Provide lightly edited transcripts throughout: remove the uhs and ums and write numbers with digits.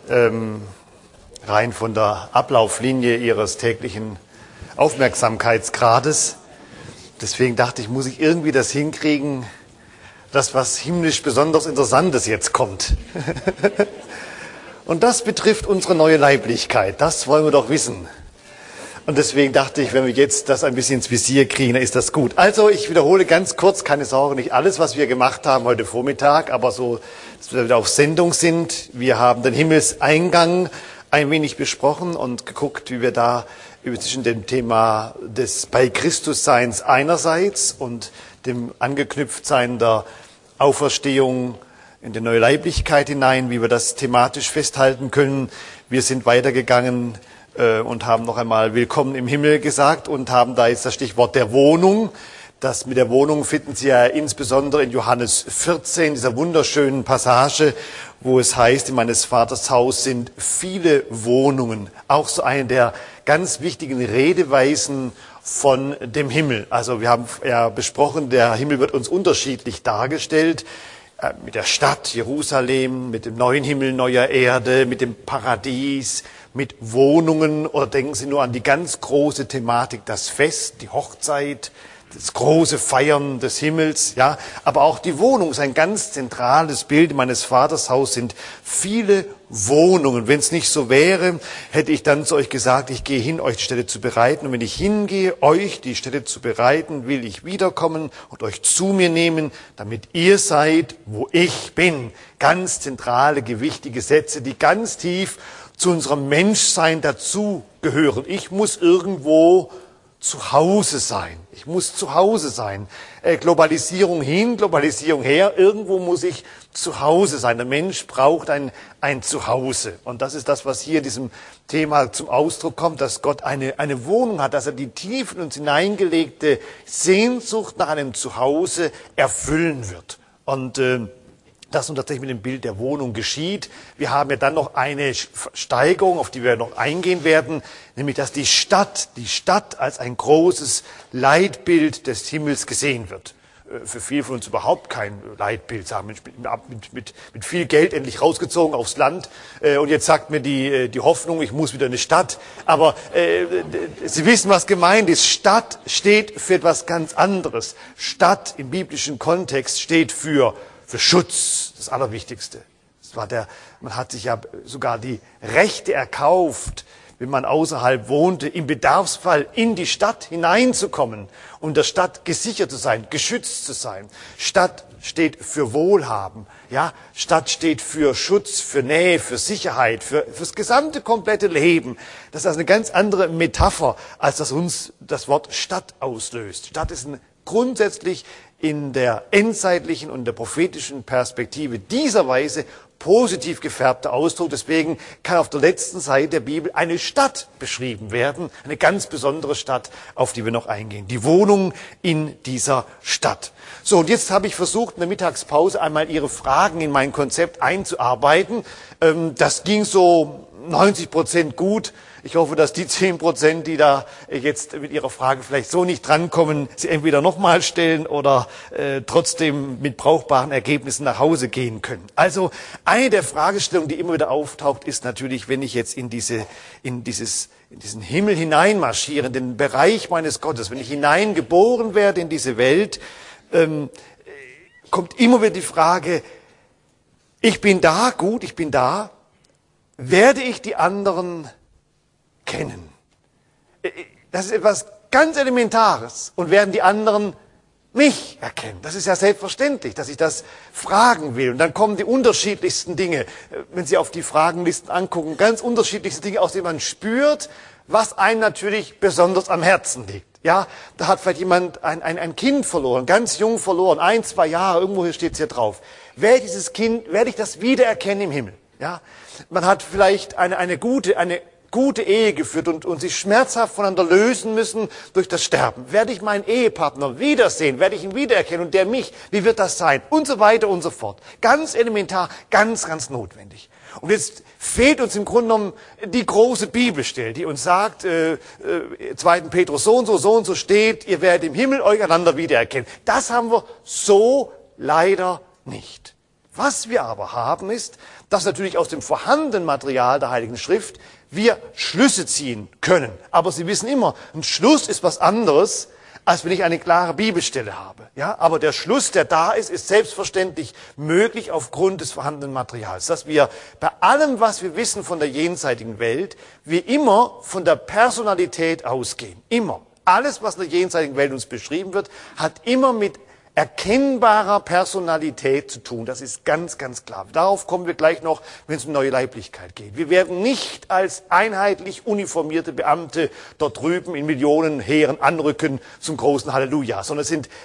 rein von der Ablauflinie Ihres täglichen Aufmerksamkeitsgrades. Deswegen dachte ich, muss ich irgendwie das hinkriegen, das, was himmlisch besonders Interessantes jetzt kommt. Und das betrifft unsere neue Leiblichkeit. Das wollen wir doch wissen. Und deswegen dachte ich, wenn wir jetzt das ein bisschen ins Visier kriegen, dann ist das gut. Also ich wiederhole ganz kurz, keine Sorge, nicht alles, was wir gemacht haben heute Vormittag, aber so, dass wir wieder auf Sendung sind. Wir haben den Himmelseingang ein wenig besprochen und geguckt, wie wir da zwischen dem Thema des bei Christusseins einerseits und dem Angeknüpftsein der Auferstehung in die neue Leiblichkeit hinein, wie wir das thematisch festhalten können. Wir sind weitergegangen und haben noch einmal Willkommen im Himmel gesagt und haben da jetzt das Stichwort der Wohnung. Das mit der Wohnung finden Sie ja insbesondere in Johannes 14, dieser wunderschönen Passage, wo es heißt, in meines Vaters Haus sind viele Wohnungen. Auch so eine der ganz wichtigen Redeweisen von dem Himmel. Also wir haben ja besprochen, der Himmel wird uns unterschiedlich dargestellt. Mit der Stadt Jerusalem, mit dem neuen Himmel, neuer Erde, mit dem Paradies, mit Wohnungen, oder denken Sie nur an die ganz große Thematik, das Fest, die Hochzeit, das große Feiern des Himmels, ja. Aber auch die Wohnung ist ein ganz zentrales Bild. In meines Vaters Haus sind viele Wohnungen. Wenn es nicht so wäre, hätte ich dann zu euch gesagt, ich gehe hin, euch die Stätte zu bereiten. Und wenn ich hingehe, euch die Stätte zu bereiten, will ich wiederkommen und euch zu mir nehmen, damit ihr seid, wo ich bin. Ganz zentrale, gewichtige Sätze, die ganz tief zu unserem Menschsein dazugehören. Ich muss irgendwo zu Hause sein. Ich muss zu Hause sein. Globalisierung hin, Globalisierung her. Irgendwo muss ich zu Hause sein. Der Mensch braucht ein Zuhause. Und das ist das, was hier in diesem Thema zum Ausdruck kommt, dass Gott eine Wohnung hat, dass er die tief in uns hineingelegte Sehnsucht nach einem Zuhause erfüllen wird. Und das nun tatsächlich mit dem Bild der Wohnung geschieht. Wir haben ja dann noch eine Steigerung, auf die wir noch eingehen werden, nämlich dass die Stadt als ein großes Leitbild des Himmels gesehen wird. Für viele von uns überhaupt kein Leitbild, sagen wir, mit viel Geld endlich rausgezogen aufs Land und jetzt sagt mir die Hoffnung, ich muss wieder in eine Stadt. Aber Sie wissen, was gemeint ist. Stadt steht für etwas ganz anderes. Stadt im biblischen Kontext steht für Schutz, das Allerwichtigste. Man hat sich ja sogar die Rechte erkauft, wenn man außerhalb wohnte, im Bedarfsfall in die Stadt hineinzukommen und der Stadt gesichert zu sein, geschützt zu sein. Stadt steht für Wohlhaben, ja. Stadt steht für Schutz, für Nähe, für Sicherheit, fürs gesamte komplette Leben. Das ist also eine ganz andere Metapher, als das uns das Wort Stadt auslöst. Stadt ist grundsätzlich in der endzeitlichen und der prophetischen Perspektive dieser Weise positiv gefärbter Ausdruck. Deswegen kann auf der letzten Seite der Bibel eine Stadt beschrieben werden, eine ganz besondere Stadt, auf die wir noch eingehen. Die Wohnung in dieser Stadt. So, und jetzt habe ich versucht, in der Mittagspause einmal Ihre Fragen in mein Konzept einzuarbeiten. Das ging so 90% gut. Ich hoffe, dass die 10%, die da jetzt mit Ihrer Frage vielleicht so nicht drankommen, Sie entweder nochmal stellen oder trotzdem mit brauchbaren Ergebnissen nach Hause gehen können. Also eine der Fragestellungen, die immer wieder auftaucht, ist natürlich, wenn ich jetzt in diesen Himmel hineinmarschiere, in den Bereich meines Gottes, wenn ich hineingeboren werde in diese Welt, kommt immer wieder die Frage, ich bin da, gut, ich bin da, werde ich die anderen kennen? Das ist etwas ganz Elementares. Und werden die anderen mich erkennen? Das ist ja selbstverständlich, dass ich das fragen will. Und dann kommen die unterschiedlichsten Dinge, wenn Sie auf die Fragenlisten angucken, ganz unterschiedlichste Dinge, aus denen man spürt, was einem natürlich besonders am Herzen liegt. Ja, da hat vielleicht jemand ein Kind verloren, ganz jung verloren, 1, 2 Jahre, irgendwo steht es hier drauf. Werde ich das wiedererkennen im Himmel? Ja, man hat vielleicht eine gute Ehe geführt und sich schmerzhaft voneinander lösen müssen durch das Sterben. Werde ich meinen Ehepartner wiedersehen? Werde ich ihn wiedererkennen und der mich? Wie wird das sein? Und so weiter und so fort. Ganz elementar, ganz, ganz notwendig. Und jetzt fehlt uns im Grunde genommen die große Bibelstelle, die uns sagt, 2. Petrus so und so steht, ihr werdet im Himmel euch einander wiedererkennen. Das haben wir so leider nicht. Was wir aber haben ist, dass natürlich aus dem vorhandenen Material der Heiligen Schrift wir Schlüsse ziehen können. Aber Sie wissen immer, ein Schluss ist was anderes, als wenn ich eine klare Bibelstelle habe. Ja, aber der Schluss, der da ist selbstverständlich möglich aufgrund des vorhandenen Materials. Dass wir bei allem, was wir wissen von der jenseitigen Welt, wir immer von der Personalität ausgehen. Immer. Alles, was in der jenseitigen Welt uns beschrieben wird, hat immer mit erkennbarer Personalität zu tun. Das ist ganz, ganz klar. Darauf kommen wir gleich noch, wenn es um neue Leiblichkeit geht. Wir werden nicht als einheitlich uniformierte Beamte dort drüben in Millionen Heeren anrücken zum großen Halleluja, sondern es sind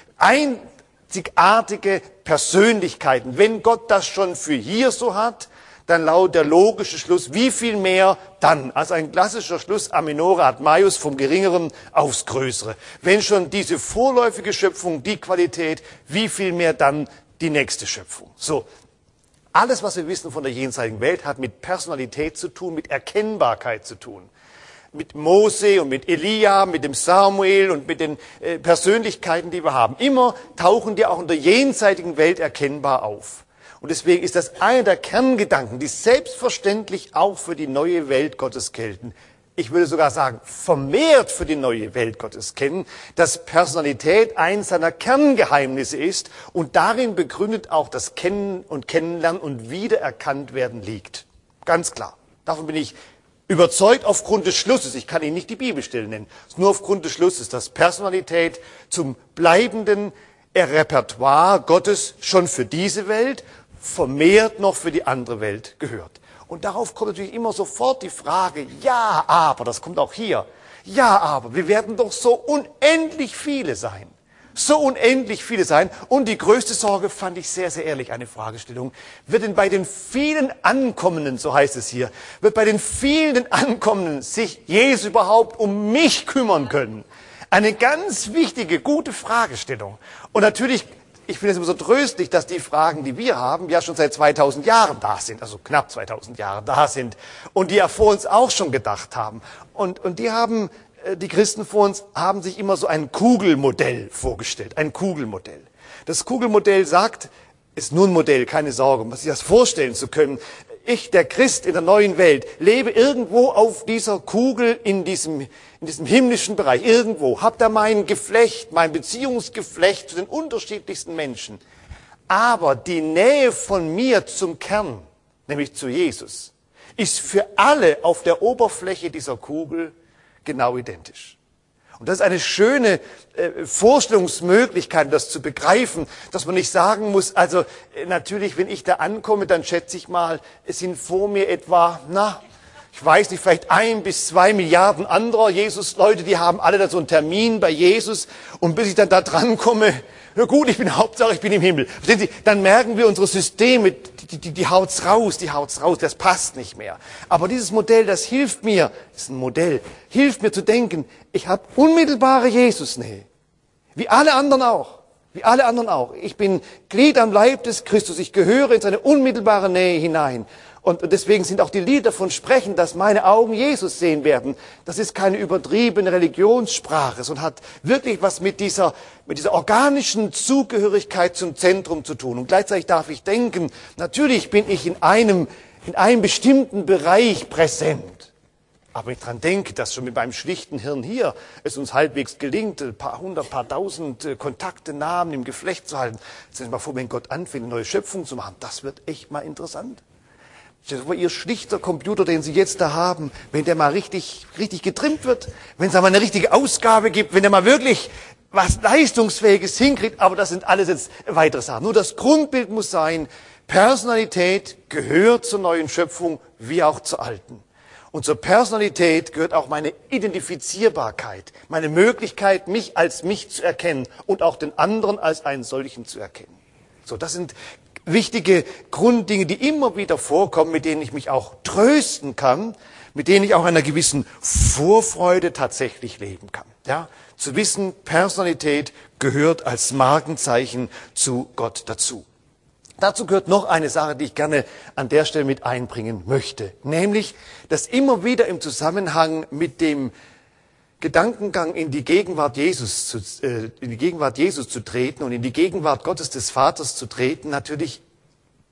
einzigartige Persönlichkeiten. Wenn Gott das schon für hier so hat, dann lautet der logische Schluss, wie viel mehr dann? Also ein klassischer Schluss Aminore ad maius, vom Geringeren aufs Größere. Wenn schon diese vorläufige Schöpfung die Qualität, wie viel mehr dann die nächste Schöpfung? So. Alles, was wir wissen von der jenseitigen Welt, hat mit Personalität zu tun, mit Erkennbarkeit zu tun. Mit Mose und mit Elia, mit dem Samuel und mit den Persönlichkeiten, die wir haben. Immer tauchen die auch in der jenseitigen Welt erkennbar auf. Und deswegen ist das einer der Kerngedanken, die selbstverständlich auch für die neue Welt Gottes gelten. Ich würde sogar sagen, vermehrt für die neue Welt Gottes kennen, dass Personalität eines seiner Kerngeheimnisse ist und darin begründet auch das Kennen und Kennenlernen und Wiedererkanntwerden liegt. Ganz klar. Davon bin ich überzeugt aufgrund des Schlusses. Ich kann Ihnen nicht die Bibelstelle nennen. Es ist nur aufgrund des Schlusses, dass Personalität zum bleibenden Repertoire Gottes schon für diese Welt vermehrt noch für die andere Welt gehört. Und darauf kommt natürlich immer sofort die Frage, ja, aber, das kommt auch hier, ja, aber, wir werden doch so unendlich viele sein. So unendlich viele sein. Und die größte Sorge, fand ich sehr, sehr ehrlich, eine Fragestellung, wird denn bei den vielen Ankommenden, so heißt es hier, wird bei den vielen Ankommenden sich Jesus überhaupt um mich kümmern können? Eine ganz wichtige, gute Fragestellung. Und natürlich, ich finde es immer so tröstlich, dass die Fragen, die wir haben, ja schon seit 2000 Jahren da sind, also knapp 2000 Jahre da sind und die ja vor uns auch schon gedacht haben. Und die Christen vor uns haben sich immer so ein Kugelmodell vorgestellt, ein Kugelmodell. Das Kugelmodell sagt, ist nur ein Modell, keine Sorge, um sich das vorstellen zu können. Ich, der Christ in der neuen Welt, lebe irgendwo auf dieser Kugel in diesem himmlischen Bereich, irgendwo, hab da mein Geflecht, mein Beziehungsgeflecht zu den unterschiedlichsten Menschen. Aber die Nähe von mir zum Kern, nämlich zu Jesus, ist für alle auf der Oberfläche dieser Kugel genau identisch. Und das ist eine schöne Vorstellungsmöglichkeit, das zu begreifen, dass man nicht sagen muss, also natürlich, wenn ich da ankomme, dann schätze ich mal, es sind vor mir etwa, ich weiß nicht, vielleicht 1 bis 2 Milliarden anderer Jesus-Leute, die haben alle da so einen Termin bei Jesus und bis ich dann da dran komme, na gut, Hauptsache ich bin im Himmel. Verstehen Sie, dann merken wir unsere Systeme, die haut's raus, das passt nicht mehr. Aber dieses Modell, das hilft mir, ist ein Modell, hilft mir zu denken, ich habe unmittelbare Jesusnähe. Wie alle anderen auch. Wie alle anderen auch. Ich bin Glied am Leib des Christus, ich gehöre in seine unmittelbare Nähe hinein. Und deswegen sind auch die Lieder davon sprechen, dass meine Augen Jesus sehen werden. Das ist keine übertriebene Religionssprache, sondern hat wirklich was mit dieser organischen Zugehörigkeit zum Zentrum zu tun. Und gleichzeitig darf ich denken, natürlich bin ich in einem bestimmten Bereich präsent. Aber wenn ich daran denke, dass schon mit meinem schlichten Hirn hier es uns halbwegs gelingt, ein paar hundert, paar tausend Kontakte, Namen im Geflecht zu halten, stellen Sie mal vor, wenn Gott anfängt, eine neue Schöpfung zu machen, das wird echt mal interessant. Stell dir vor, Ihr schlichter Computer, den Sie jetzt da haben, wenn der mal richtig getrimmt wird, wenn es da mal eine richtige Ausgabe gibt, wenn der mal wirklich was Leistungsfähiges hinkriegt, aber das sind alles jetzt weitere Sachen. Nur das Grundbild muss sein, Personalität gehört zur neuen Schöpfung wie auch zur alten. Und zur Personalität gehört auch meine Identifizierbarkeit, meine Möglichkeit, mich als mich zu erkennen und auch den anderen als einen solchen zu erkennen. So, das sind wichtige Grunddinge, die immer wieder vorkommen, mit denen ich mich auch trösten kann, mit denen ich auch einer gewissen Vorfreude tatsächlich leben kann. Ja, zu wissen, Personalität gehört als Markenzeichen zu Gott dazu. Dazu gehört noch eine Sache, die ich gerne an der Stelle mit einbringen möchte, nämlich, dass immer wieder im Zusammenhang mit dem Gedankengang in die Gegenwart Jesus zu treten und in die Gegenwart Gottes des Vaters zu treten, natürlich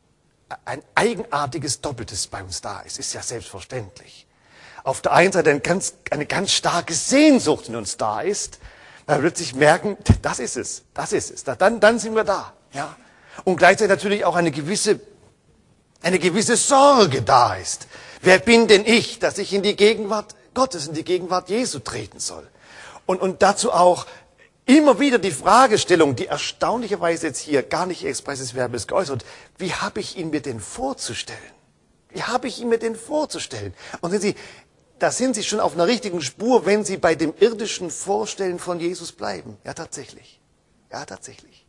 ein eigenartiges Doppeltes bei uns da ist. Ist ja selbstverständlich. Auf der einen Seite eine ganz starke Sehnsucht in uns da ist, weil wir plötzlich merken, das ist es. Dann sind wir da. Ja? Und gleichzeitig natürlich auch eine gewisse Sorge da ist. Wer bin denn ich, dass ich in die Gegenwart Gottes, in die Gegenwart Jesu treten soll? Und dazu auch immer wieder die Fragestellung, die erstaunlicherweise jetzt hier gar nicht expresses Verbes geäußert, wie habe ich ihn mir denn vorzustellen? Wie habe ich ihn mir denn vorzustellen? Und sehen Sie, da sind Sie schon auf einer richtigen Spur, wenn Sie bei dem irdischen Vorstellen von Jesus bleiben. Ja, tatsächlich. Ja, tatsächlich.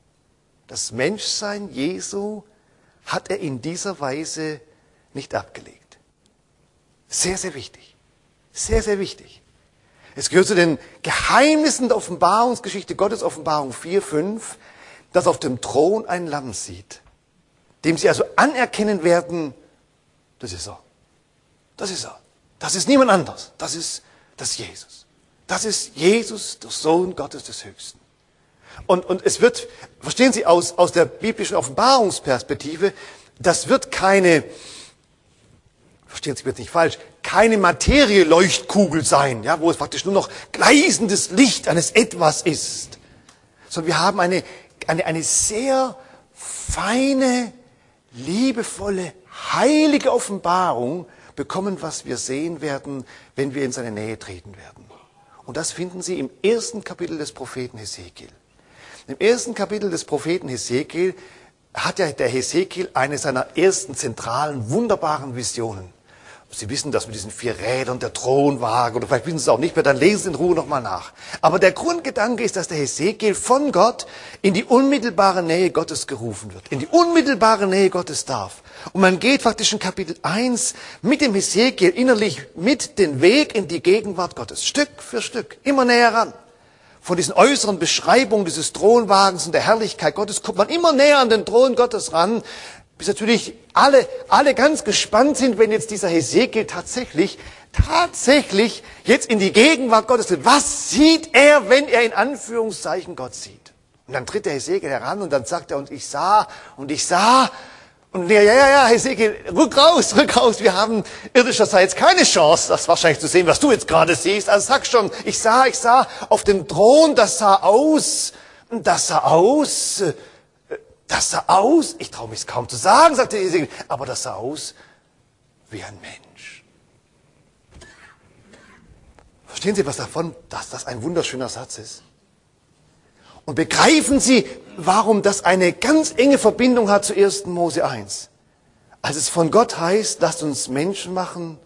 Das Menschsein Jesu hat er in dieser Weise nicht abgelegt. Sehr, sehr wichtig. Sehr, sehr wichtig. Es gehört zu den Geheimnissen der Offenbarungsgeschichte Gottes, Offenbarung 4, 5, dass auf dem Thron ein Lamm sieht, dem sie also anerkennen werden, das ist er. Das ist er. Das ist niemand anders. Das ist Jesus. Das ist Jesus, der Sohn Gottes des Höchsten. Und es wird, verstehen Sie, aus der biblischen Offenbarungsperspektive, das wird keine, verstehen Sie jetzt nicht falsch, keine Materieleuchtkugel sein, ja, wo es praktisch nur noch gleißendes Licht eines Etwas ist. Sondern wir haben eine sehr feine, liebevolle, heilige Offenbarung bekommen, was wir sehen werden, wenn wir in seine Nähe treten werden. Und das finden Sie im ersten Kapitel des Propheten Hesekiel. Im ersten Kapitel des Propheten Hesekiel hat ja der Hesekiel eine seiner ersten zentralen, wunderbaren Visionen. Sie wissen das mit diesen 4 Rädern, der Thronwagen, oder vielleicht wissen Sie es auch nicht mehr, dann lesen Sie in Ruhe nochmal nach. Aber der Grundgedanke ist, dass der Hesekiel von Gott in die unmittelbare Nähe Gottes gerufen wird, in die unmittelbare Nähe Gottes darf. Und man geht faktisch in Kapitel 1 mit dem Hesekiel innerlich mit den Weg in die Gegenwart Gottes, Stück für Stück, immer näher ran. Von diesen äußeren Beschreibungen dieses Thronwagens und der Herrlichkeit Gottes kommt man immer näher an den Thron Gottes ran, bis natürlich alle ganz gespannt sind, wenn jetzt dieser Hesekiel tatsächlich jetzt in die Gegenwart Gottes tritt. Was sieht er, wenn er in Anführungszeichen Gott sieht? Und dann tritt der Hesekiel heran und dann sagt er, und ich sah. Und ja, Hesekiel, rück raus, wir haben irdischerseits keine Chance, das wahrscheinlich zu sehen, was du jetzt gerade siehst. Also sag schon, ich sah auf dem Thron, das sah aus, ich traue mich kaum zu sagen, sagte Hesekiel, aber das sah aus wie ein Mensch. Verstehen Sie was davon, dass das ein wunderschöner Satz ist? Und begreifen Sie, warum das eine ganz enge Verbindung hat zu 1. Mose 1. Als es von Gott heißt, lasst uns Menschen machen,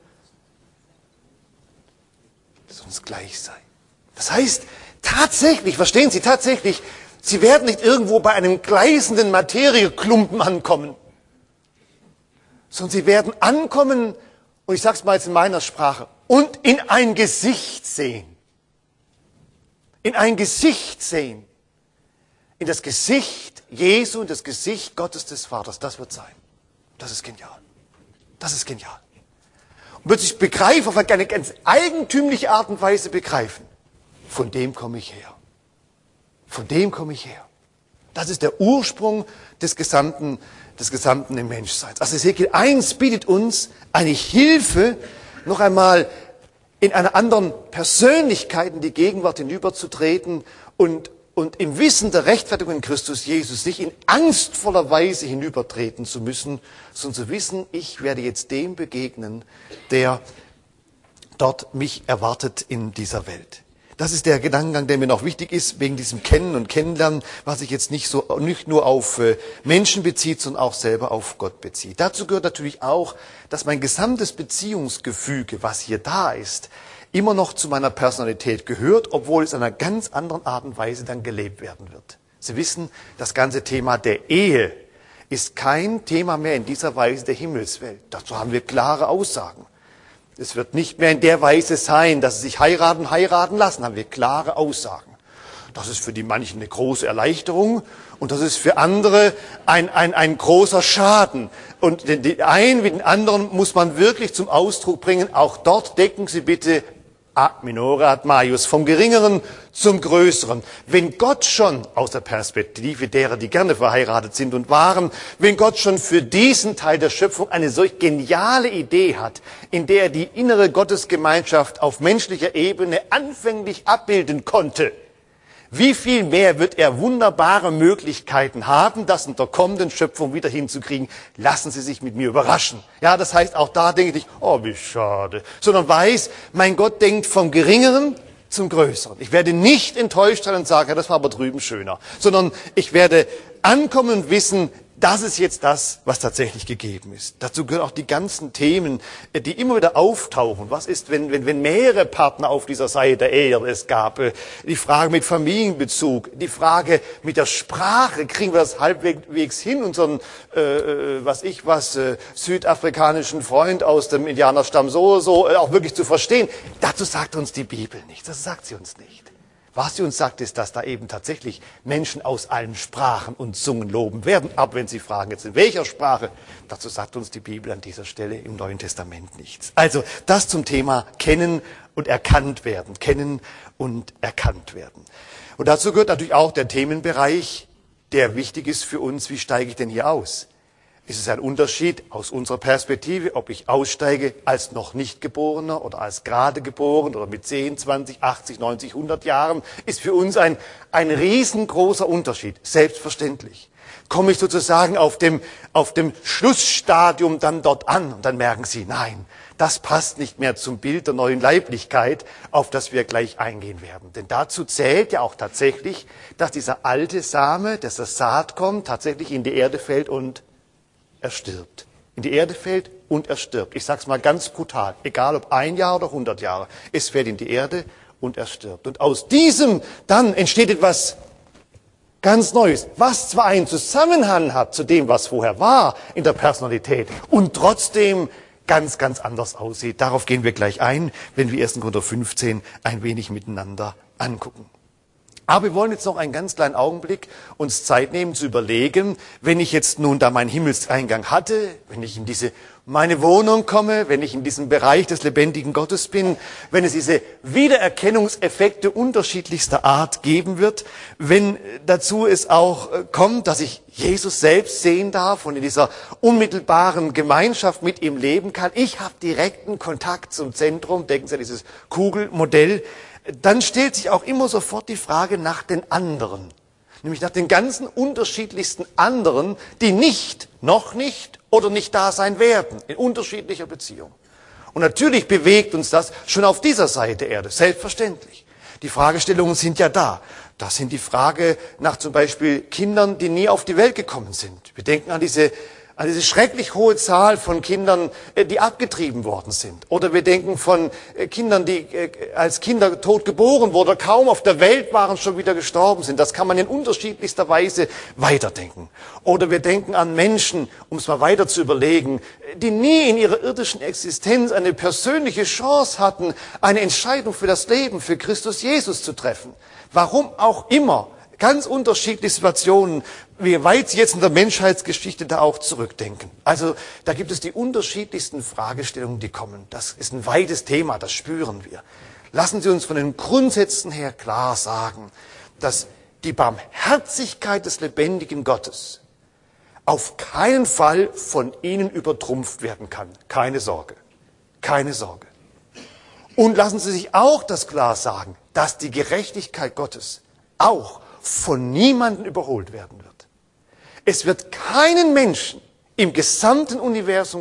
dass uns gleich sei. Das heißt, tatsächlich, verstehen Sie, tatsächlich, Sie werden nicht irgendwo bei einem gleißenden Materieklumpen ankommen, sondern Sie werden ankommen, und ich sage es mal jetzt in meiner Sprache, und in ein Gesicht sehen. In ein Gesicht sehen. In das Gesicht Jesu, in das Gesicht Gottes des Vaters. Das wird sein. Das ist genial. Das ist genial. Und wird sich begreifen, auf eine ganz eigentümliche Art und Weise begreifen. Von dem komme ich her. Von dem komme ich her. Das ist der Ursprung des gesamten im Menschseins. Also Hesekiel 1 bietet uns eine Hilfe, noch einmal in einer anderen Persönlichkeit in die Gegenwart hinüberzutreten und im Wissen der Rechtfertigung in Christus Jesus nicht in angstvoller Weise hinübertreten zu müssen, sondern zu wissen, ich werde jetzt dem begegnen, der dort mich erwartet in dieser Welt. Das ist der Gedankengang, der mir noch wichtig ist, wegen diesem Kennen und Kennenlernen, was sich jetzt nicht nur auf Menschen bezieht, sondern auch selber auf Gott bezieht. Dazu gehört natürlich auch, dass mein gesamtes Beziehungsgefüge, was hier da ist, immer noch zu meiner Personalität gehört, obwohl es in einer ganz anderen Art und Weise dann gelebt werden wird. Sie wissen, das ganze Thema der Ehe ist kein Thema mehr in dieser Weise der Himmelswelt. Dazu haben wir klare Aussagen. Es wird nicht mehr in der Weise sein, dass sie sich heiraten lassen, haben wir klare Aussagen. Das ist für die manchen eine große Erleichterung und das ist für andere ein großer Schaden. Und den einen wie den anderen muss man wirklich zum Ausdruck bringen, auch dort decken Sie bitte ad minore ad maius, vom Geringeren zum Größeren. Wenn Gott schon aus der Perspektive derer, die gerne verheiratet sind und waren, wenn Gott schon für diesen Teil der Schöpfung eine solch geniale Idee hat, in der er die innere Gottesgemeinschaft auf menschlicher Ebene anfänglich abbilden konnte, wie viel mehr wird er wunderbare Möglichkeiten haben, das in der kommenden Schöpfung wieder hinzukriegen? Lassen Sie sich mit mir überraschen. Ja, das heißt, auch da denke ich, oh, wie schade. Sondern weiß, mein Gott denkt vom Geringeren zum Größeren. Ich werde nicht enttäuscht sein und sagen, ja, das war aber drüben schöner. Sondern ich werde ankommen und wissen, das ist jetzt das, was tatsächlich gegeben ist. Dazu gehören auch die ganzen Themen, die immer wieder auftauchen. Was ist, wenn mehrere Partner auf dieser Seite der Erde es gab? Die Frage mit Familienbezug, die Frage mit der Sprache. Kriegen wir das halbwegs hin, unseren, südafrikanischen Freund aus dem Indianerstamm so auch wirklich zu verstehen? Dazu sagt uns die Bibel nichts. Das sagt sie uns nicht. Was sie uns sagt, ist, dass da eben tatsächlich Menschen aus allen Sprachen und Zungen loben werden. Aber wenn Sie fragen, jetzt in welcher Sprache, dazu sagt uns die Bibel an dieser Stelle im Neuen Testament nichts. Also das zum Thema Kennen und Erkannt werden. Kennen und erkannt werden. Und dazu gehört natürlich auch der Themenbereich, der wichtig ist für uns. Wie steige ich denn hier aus? Ist es ein Unterschied aus unserer Perspektive, ob ich aussteige als noch nicht Geborener oder als gerade geboren oder mit 10, 20, 80, 90, 100 Jahren, ist für uns ein riesengroßer Unterschied. Selbstverständlich. Komme ich sozusagen auf dem Schlussstadium dann dort an und dann merken Sie, nein, das passt nicht mehr zum Bild der neuen Leiblichkeit, auf das wir gleich eingehen werden. Denn dazu zählt ja auch tatsächlich, dass dieser alte Same, dass das Saat kommt, tatsächlich in die Erde fällt und er stirbt. In die Erde fällt und er stirbt. Ich sage es mal ganz brutal, egal ob 1 Jahr oder 100 Jahre. Es fällt in die Erde und er stirbt. Und aus diesem dann entsteht etwas ganz Neues, was zwar einen Zusammenhang hat zu dem, was vorher war in der Personalität und trotzdem ganz, ganz anders aussieht. Darauf gehen wir gleich ein, wenn wir 1. Korinther 15 ein wenig miteinander angucken. Aber wir wollen jetzt noch einen ganz kleinen Augenblick uns Zeit nehmen zu überlegen, wenn ich jetzt nun da meinen Himmelseingang hatte, wenn ich in meine Wohnung komme, wenn ich in diesem Bereich des lebendigen Gottes bin, wenn es diese Wiedererkennungseffekte unterschiedlichster Art geben wird, wenn dazu es auch kommt, dass ich Jesus selbst sehen darf und in dieser unmittelbaren Gemeinschaft mit ihm leben kann. Ich habe direkten Kontakt zum Zentrum, denken Sie an dieses Kugelmodell. Dann stellt sich auch immer sofort die Frage nach den anderen. Nämlich nach den ganzen unterschiedlichsten anderen, die noch nicht oder nicht da sein werden, in unterschiedlicher Beziehung. Und natürlich bewegt uns das schon auf dieser Seite der Erde, selbstverständlich. Die Fragestellungen sind ja da. Das sind die Frage nach zum Beispiel Kindern, die nie auf die Welt gekommen sind. Wir denken an diese schrecklich hohe Zahl von Kindern, die abgetrieben worden sind. Oder wir denken von Kindern, die als Kinder tot geboren wurden, oder kaum auf der Welt waren, schon wieder gestorben sind. Das kann man in unterschiedlichster Weise weiterdenken. Oder wir denken an Menschen, um es mal weiter zu überlegen, die nie in ihrer irdischen Existenz eine persönliche Chance hatten, eine Entscheidung für das Leben, für Christus Jesus zu treffen. Warum auch immer. Ganz unterschiedliche Situationen, wie weit Sie jetzt in der Menschheitsgeschichte da auch zurückdenken. Also da gibt es die unterschiedlichsten Fragestellungen, die kommen. Das ist ein weites Thema, das spüren wir. Lassen Sie uns von den Grundsätzen her klar sagen, dass die Barmherzigkeit des lebendigen Gottes auf keinen Fall von Ihnen übertrumpft werden kann. Keine Sorge. Keine Sorge. Und lassen Sie sich auch das klar sagen, dass die Gerechtigkeit Gottes auch von niemandem überholt werden wird. Es wird keinen Menschen im gesamten Universum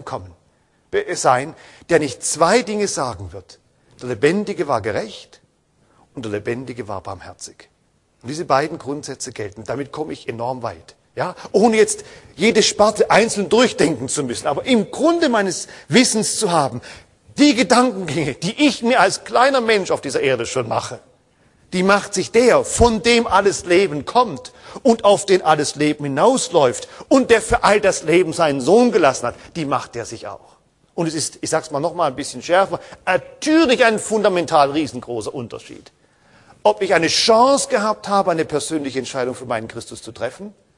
sein, der nicht 2 Dinge sagen wird. Der Lebendige war gerecht und der Lebendige war barmherzig. Und diese beiden Grundsätze gelten. Damit komme ich enorm weit. Ja, ohne jetzt jede Sparte einzeln durchdenken zu müssen, aber im Grunde meines Wissens zu haben, die Gedankengänge, die ich mir als kleiner Mensch auf dieser Erde schon mache, die macht sich der, von dem alles Leben kommt und auf den alles Leben hinausläuft und der für all das Leben seinen Sohn gelassen hat, die macht der sich auch. Und es ist, ich sag's mal noch mal ein bisschen schärfer, natürlich ein fundamental riesengroßer Unterschied. Ob ich eine Chance gehabt habe, eine persönliche Entscheidung für meinen Christus zu treffen,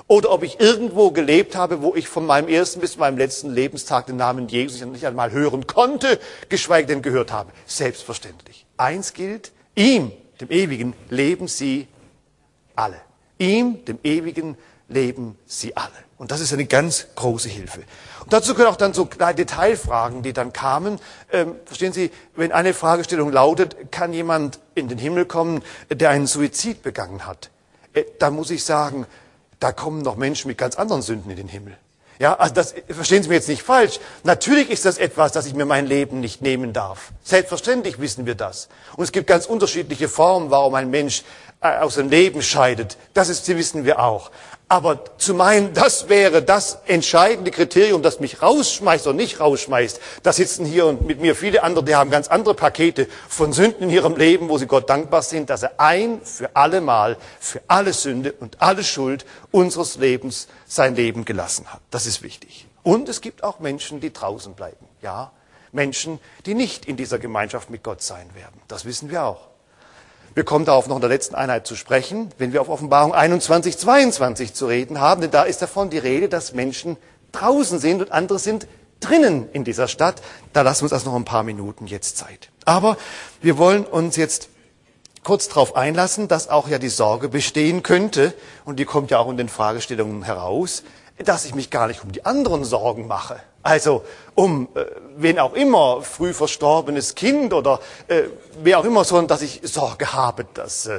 Oder ob ich irgendwo gelebt habe, wo ich von meinem ersten bis meinem letzten Lebenstag den Namen Jesus nicht einmal hören konnte, geschweige denn gehört habe. Selbstverständlich. Eins gilt, ihm, dem Ewigen, leben sie alle. Ihm, dem Ewigen, leben sie alle. Und das ist eine ganz große Hilfe. Und dazu können auch dann so kleine Detailfragen, die dann kamen. Verstehen Sie, wenn eine Fragestellung lautet, kann jemand in den Himmel kommen, der einen Suizid begangen hat? Da muss ich sagen, da kommen noch Menschen mit ganz anderen Sünden in den Himmel. Ja, also das, verstehen Sie mir jetzt nicht falsch. Natürlich ist das etwas, dass ich mir mein Leben nicht nehmen darf. Selbstverständlich wissen wir das. Und es gibt ganz unterschiedliche Formen, warum ein Mensch aus dem Leben scheidet. Das wissen wir auch. Aber zu meinen, das wäre das entscheidende Kriterium, das mich rausschmeißt oder nicht rausschmeißt, da sitzen hier und mit mir viele andere, die haben ganz andere Pakete von Sünden in ihrem Leben, wo sie Gott dankbar sind, dass er ein für alle Mal für alle Sünde und alle Schuld unseres Lebens sein Leben gelassen hat. Das ist wichtig. Und es gibt auch Menschen, die draußen bleiben. Ja, Menschen, die nicht in dieser Gemeinschaft mit Gott sein werden. Das wissen wir auch. Wir kommen darauf noch in der letzten Einheit zu sprechen, wenn wir auf Offenbarung 21, 22 zu reden haben, denn da ist davon die Rede, dass Menschen draußen sind und andere sind drinnen in dieser Stadt. Da lassen wir uns erst noch ein paar Minuten jetzt Zeit. Aber wir wollen uns jetzt kurz darauf einlassen, dass auch ja die Sorge bestehen könnte, und die kommt ja auch in den Fragestellungen heraus, dass ich mich gar nicht um die anderen Sorgen mache. Also um wen auch immer, früh verstorbenes Kind oder wer auch immer, sondern dass ich Sorge habe, dass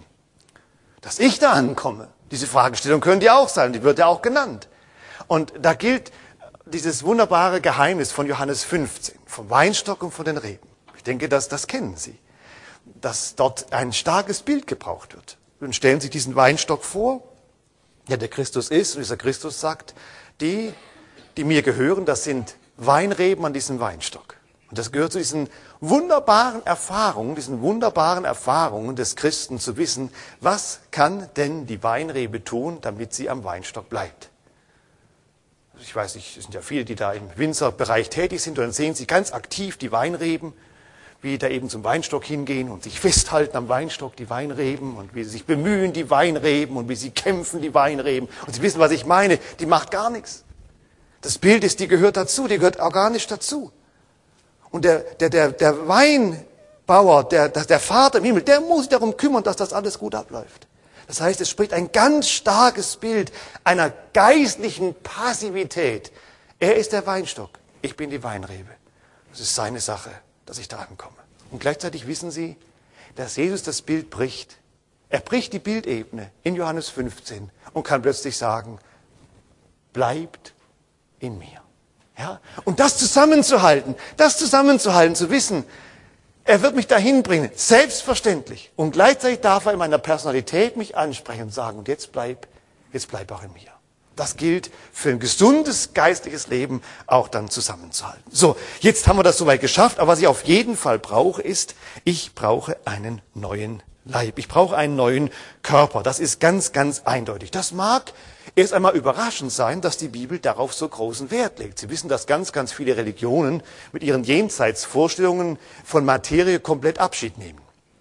ich da ankomme. Diese Fragestellung könnte ja auch sein, die wird ja auch genannt. Und da gilt dieses wunderbare Geheimnis von Johannes 15, vom Weinstock und von den Reben. Ich denke, das kennen Sie, dass dort ein starkes Bild gebraucht wird. Und stellen Sie sich diesen Weinstock vor, der Christus ist, und dieser Christus sagt, die mir gehören, das sind Weinreben an diesem Weinstock. Und das gehört zu diesen wunderbaren Erfahrungen des Christen zu wissen, was kann denn die Weinrebe tun, damit sie am Weinstock bleibt. Also ich weiß nicht, es sind ja viele, die da im Winzerbereich tätig sind, und dann sehen Sie ganz aktiv die Weinreben, wie da eben zum Weinstock hingehen und sich festhalten am Weinstock, die Weinreben, und wie sie sich bemühen, die Weinreben, und wie sie kämpfen, die Weinreben. Und Sie wissen, was ich meine, die macht gar nichts. Das Bild ist, die gehört dazu, die gehört organisch dazu. Und der Weinbauer, der Vater im Himmel, der muss sich darum kümmern, dass das alles gut abläuft. Das heißt, es spricht ein ganz starkes Bild einer geistlichen Passivität. Er ist der Weinstock, ich bin die Weinrebe. Das ist seine Sache, dass ich da ankomme. Und gleichzeitig wissen Sie, dass Jesus das Bild bricht. Er bricht die Bildebene in Johannes 15 und kann plötzlich sagen, bleibt in mir. Ja? Und das zusammenzuhalten, zu wissen, er wird mich dahin bringen, selbstverständlich. Und gleichzeitig darf er in meiner Personalität mich ansprechen und sagen, und jetzt bleib auch in mir. Das gilt für ein gesundes geistliches Leben auch dann zusammenzuhalten. So, jetzt haben wir das soweit geschafft, aber was ich auf jeden Fall brauche, ist, ich brauche einen neuen Leib. Ich brauche einen neuen Körper. Das ist ganz, ganz eindeutig. Das mag erst einmal überraschend sein, dass die Bibel darauf so großen Wert legt. Sie wissen, dass ganz, ganz viele Religionen mit ihren Jenseitsvorstellungen von Materie komplett Abschied nehmen.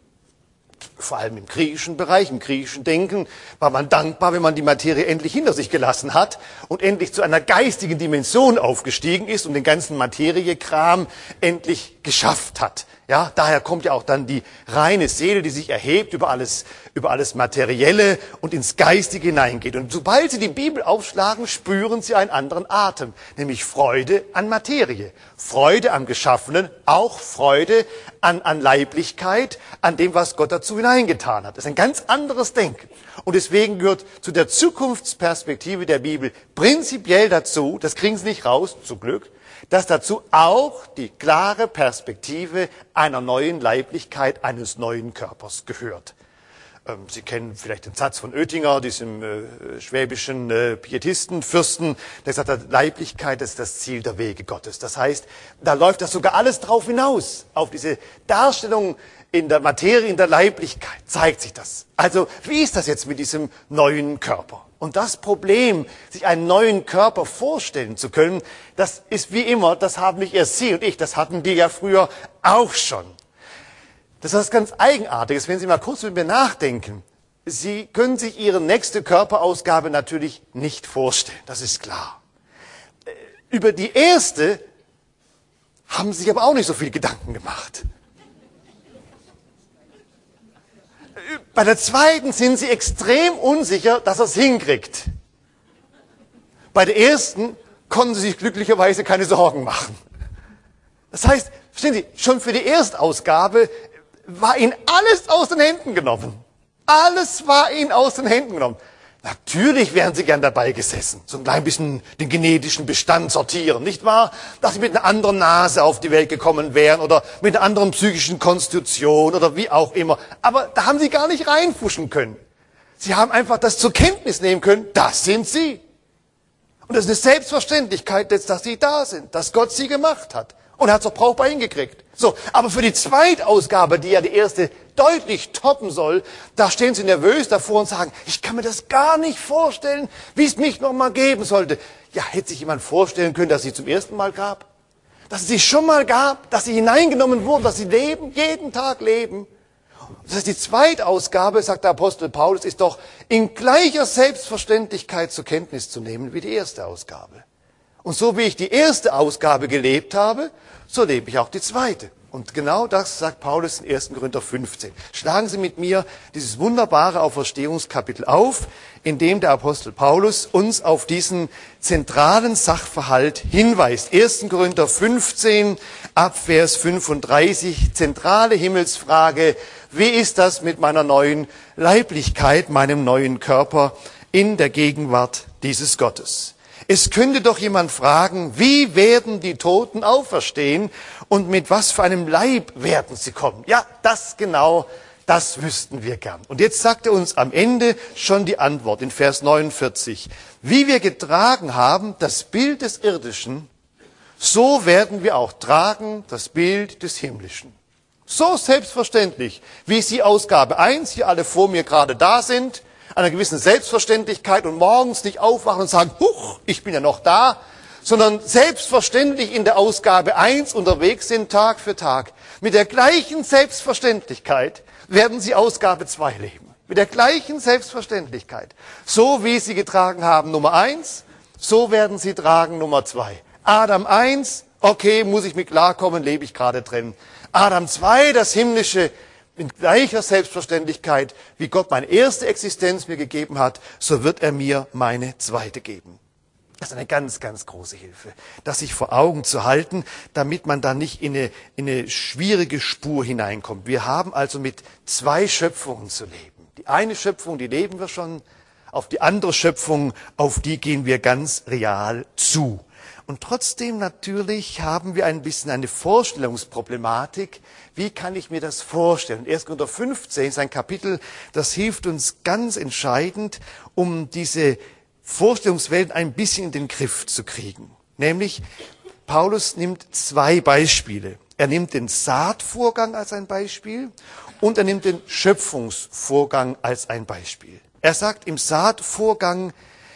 Vor allem im griechischen Bereich, im griechischen Denken, war man dankbar, wenn man die Materie endlich hinter sich gelassen hat und endlich zu einer geistigen Dimension aufgestiegen ist und den ganzen Materiekram endlich geschafft hat. Ja, daher kommt ja auch dann die reine Seele, die sich erhebt über alles Materielle und ins Geistige hineingeht. Und sobald Sie die Bibel aufschlagen, spüren Sie einen anderen Atem, nämlich Freude an Materie, Freude am Geschaffenen, auch Freude an Leiblichkeit, an dem, was Gott dazu hineingetan hat. Das ist ein ganz anderes Denken. Und deswegen gehört zu der Zukunftsperspektive der Bibel prinzipiell dazu, das kriegen Sie nicht raus, zum Glück, dass dazu auch die klare Perspektive einer neuen Leiblichkeit, eines neuen Körpers gehört. Sie kennen vielleicht den Satz von Oettinger, diesem schwäbischen Pietisten, Fürsten, der gesagt hat, Leiblichkeit ist das Ziel der Wege Gottes. Das heißt, da läuft das sogar alles drauf hinaus, auf diese Darstellung in der Materie, in der Leiblichkeit, zeigt sich das. Also, wie ist das jetzt mit diesem neuen Körper? Und das Problem, sich einen neuen Körper vorstellen zu können, das ist wie immer, das haben nicht erst Sie und ich, das hatten die ja früher auch schon. Das ist was ganz Eigenartiges, wenn Sie mal kurz mit mir nachdenken. Sie können sich Ihre nächste Körperausgabe natürlich nicht vorstellen, das ist klar. Über die erste haben Sie sich aber auch nicht so viel Gedanken gemacht. Bei der zweiten sind Sie extrem unsicher, dass er es hinkriegt. Bei der ersten konnten Sie sich glücklicherweise keine Sorgen machen. Das heißt, verstehen Sie, schon für die Erstausgabe war Ihnen alles aus den Händen genommen. Alles war Ihnen aus den Händen genommen. Natürlich wären Sie gern dabei gesessen, so ein klein bisschen den genetischen Bestand sortieren, nicht wahr? Dass Sie mit einer anderen Nase auf die Welt gekommen wären oder mit einer anderen psychischen Konstitution oder wie auch immer. Aber da haben Sie gar nicht reinfuschen können. Sie haben einfach das zur Kenntnis nehmen können, das sind Sie. Und das ist eine Selbstverständlichkeit, dass Sie da sind, dass Gott Sie gemacht hat. Und er hat es auch brauchbar hingekriegt. So, aber für die Zweitausgabe, die ja die erste deutlich toppen soll, da stehen Sie nervös davor und sagen, ich kann mir das gar nicht vorstellen, wie es mich noch mal geben sollte. Ja, hätte sich jemand vorstellen können, dass es Sie zum ersten Mal gab? Dass es Sie schon mal gab, dass Sie hineingenommen wurden, dass Sie leben, jeden Tag leben? Das heißt, die Zweitausgabe, sagt der Apostel Paulus, ist doch in gleicher Selbstverständlichkeit zur Kenntnis zu nehmen wie die erste Ausgabe. Und so wie ich die erste Ausgabe gelebt habe, so lebe ich auch die zweite. Und genau das sagt Paulus in 1. Korinther 15. Schlagen Sie mit mir dieses wunderbare Auferstehungskapitel auf, in dem der Apostel Paulus uns auf diesen zentralen Sachverhalt hinweist. 1. Korinther 15, ab Vers 35, zentrale Himmelsfrage, wie ist das mit meiner neuen Leiblichkeit, meinem neuen Körper in der Gegenwart dieses Gottes? Es könnte doch jemand fragen, wie werden die Toten auferstehen und mit was für einem Leib werden sie kommen? Ja, das wüssten wir gern. Und jetzt sagt er uns am Ende schon die Antwort in Vers 49. Wie wir getragen haben das Bild des Irdischen, so werden wir auch tragen das Bild des Himmlischen. So selbstverständlich, wie Sie Ausgabe 1 hier alle vor mir gerade da sind, einer gewissen Selbstverständlichkeit und morgens nicht aufwachen und sagen, huch, ich bin ja noch da, sondern selbstverständlich in der Ausgabe 1 unterwegs sind, Tag für Tag. Mit der gleichen Selbstverständlichkeit werden Sie Ausgabe 2 leben. Mit der gleichen Selbstverständlichkeit. So wie Sie getragen haben Nummer 1, so werden Sie tragen Nummer 2. Adam 1, okay, muss ich mit klarkommen, lebe ich gerade drin. Adam 2, das Himmlische, in gleicher Selbstverständlichkeit, wie Gott meine erste Existenz mir gegeben hat, so wird er mir meine zweite geben. Das ist eine ganz, ganz große Hilfe, das sich vor Augen zu halten, damit man da nicht in eine schwierige Spur hineinkommt. Wir haben also mit zwei Schöpfungen zu leben. Die eine Schöpfung, die leben wir schon, auf die andere Schöpfung, auf die gehen wir ganz real zu. Und trotzdem natürlich haben wir ein bisschen eine Vorstellungsproblematik. Wie kann ich mir das vorstellen? 1. Korinther 15 ist ein Kapitel, das hilft uns ganz entscheidend, um diese Vorstellungswelt ein bisschen in den Griff zu kriegen. Nämlich, Paulus nimmt zwei Beispiele. Er nimmt den Saatvorgang als ein Beispiel und er nimmt den Schöpfungsvorgang als ein Beispiel. Er sagt im Saatvorgang,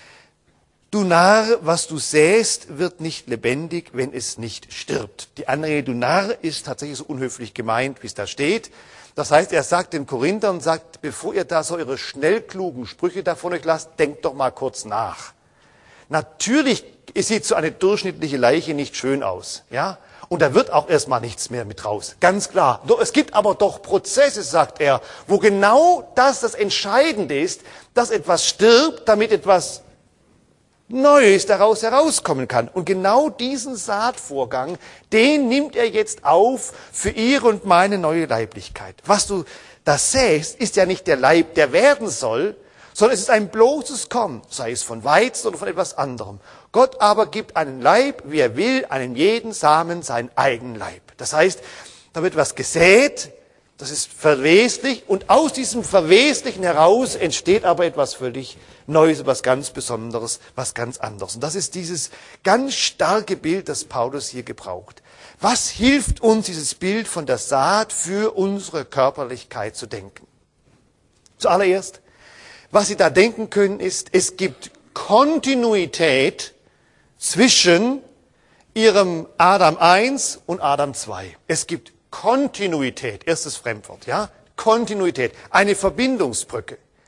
du Narr, was du säst, wird nicht lebendig, wenn es nicht stirbt. Die Anrede, du Narr, ist tatsächlich so unhöflich gemeint, wie es da steht. Das heißt, er sagt den Korinthern, sagt, bevor ihr da so eure schnellklugen Sprüche davon euch lasst, denkt doch mal kurz nach. Natürlich sieht so eine durchschnittliche Leiche nicht schön aus, ja? Und da wird auch erstmal nichts mehr mit raus. Ganz klar. Es gibt aber doch Prozesse, sagt er, wo genau das Entscheidende ist, dass etwas stirbt, damit etwas Neues daraus herauskommen kann. Und genau diesen Saatvorgang, den nimmt er jetzt auf für ihre und meine neue Leiblichkeit. Was du da sähst, ist ja nicht der Leib, der werden soll, sondern es ist ein bloßes Korn, sei es von Weizen oder von etwas anderem. Gott aber gibt einen Leib, wie er will, einem jeden Samen seinen eigenen Leib. Das heißt, da wird was gesät, das ist verweslich und aus diesem Verweslichen heraus entsteht aber etwas völlig Neues, was ganz Besonderes, was ganz anderes. Und das ist dieses ganz starke Bild, das Paulus hier gebraucht. Was hilft uns, dieses Bild von der Saat für unsere Körperlichkeit zu denken? Zuallererst, was Sie da denken können, ist, es gibt Kontinuität zwischen Ihrem Adam 1 und Adam 2. Es gibt Kontinuität, erstes Fremdwort, ja? Kontinuität, eine Verbindungsbrücke.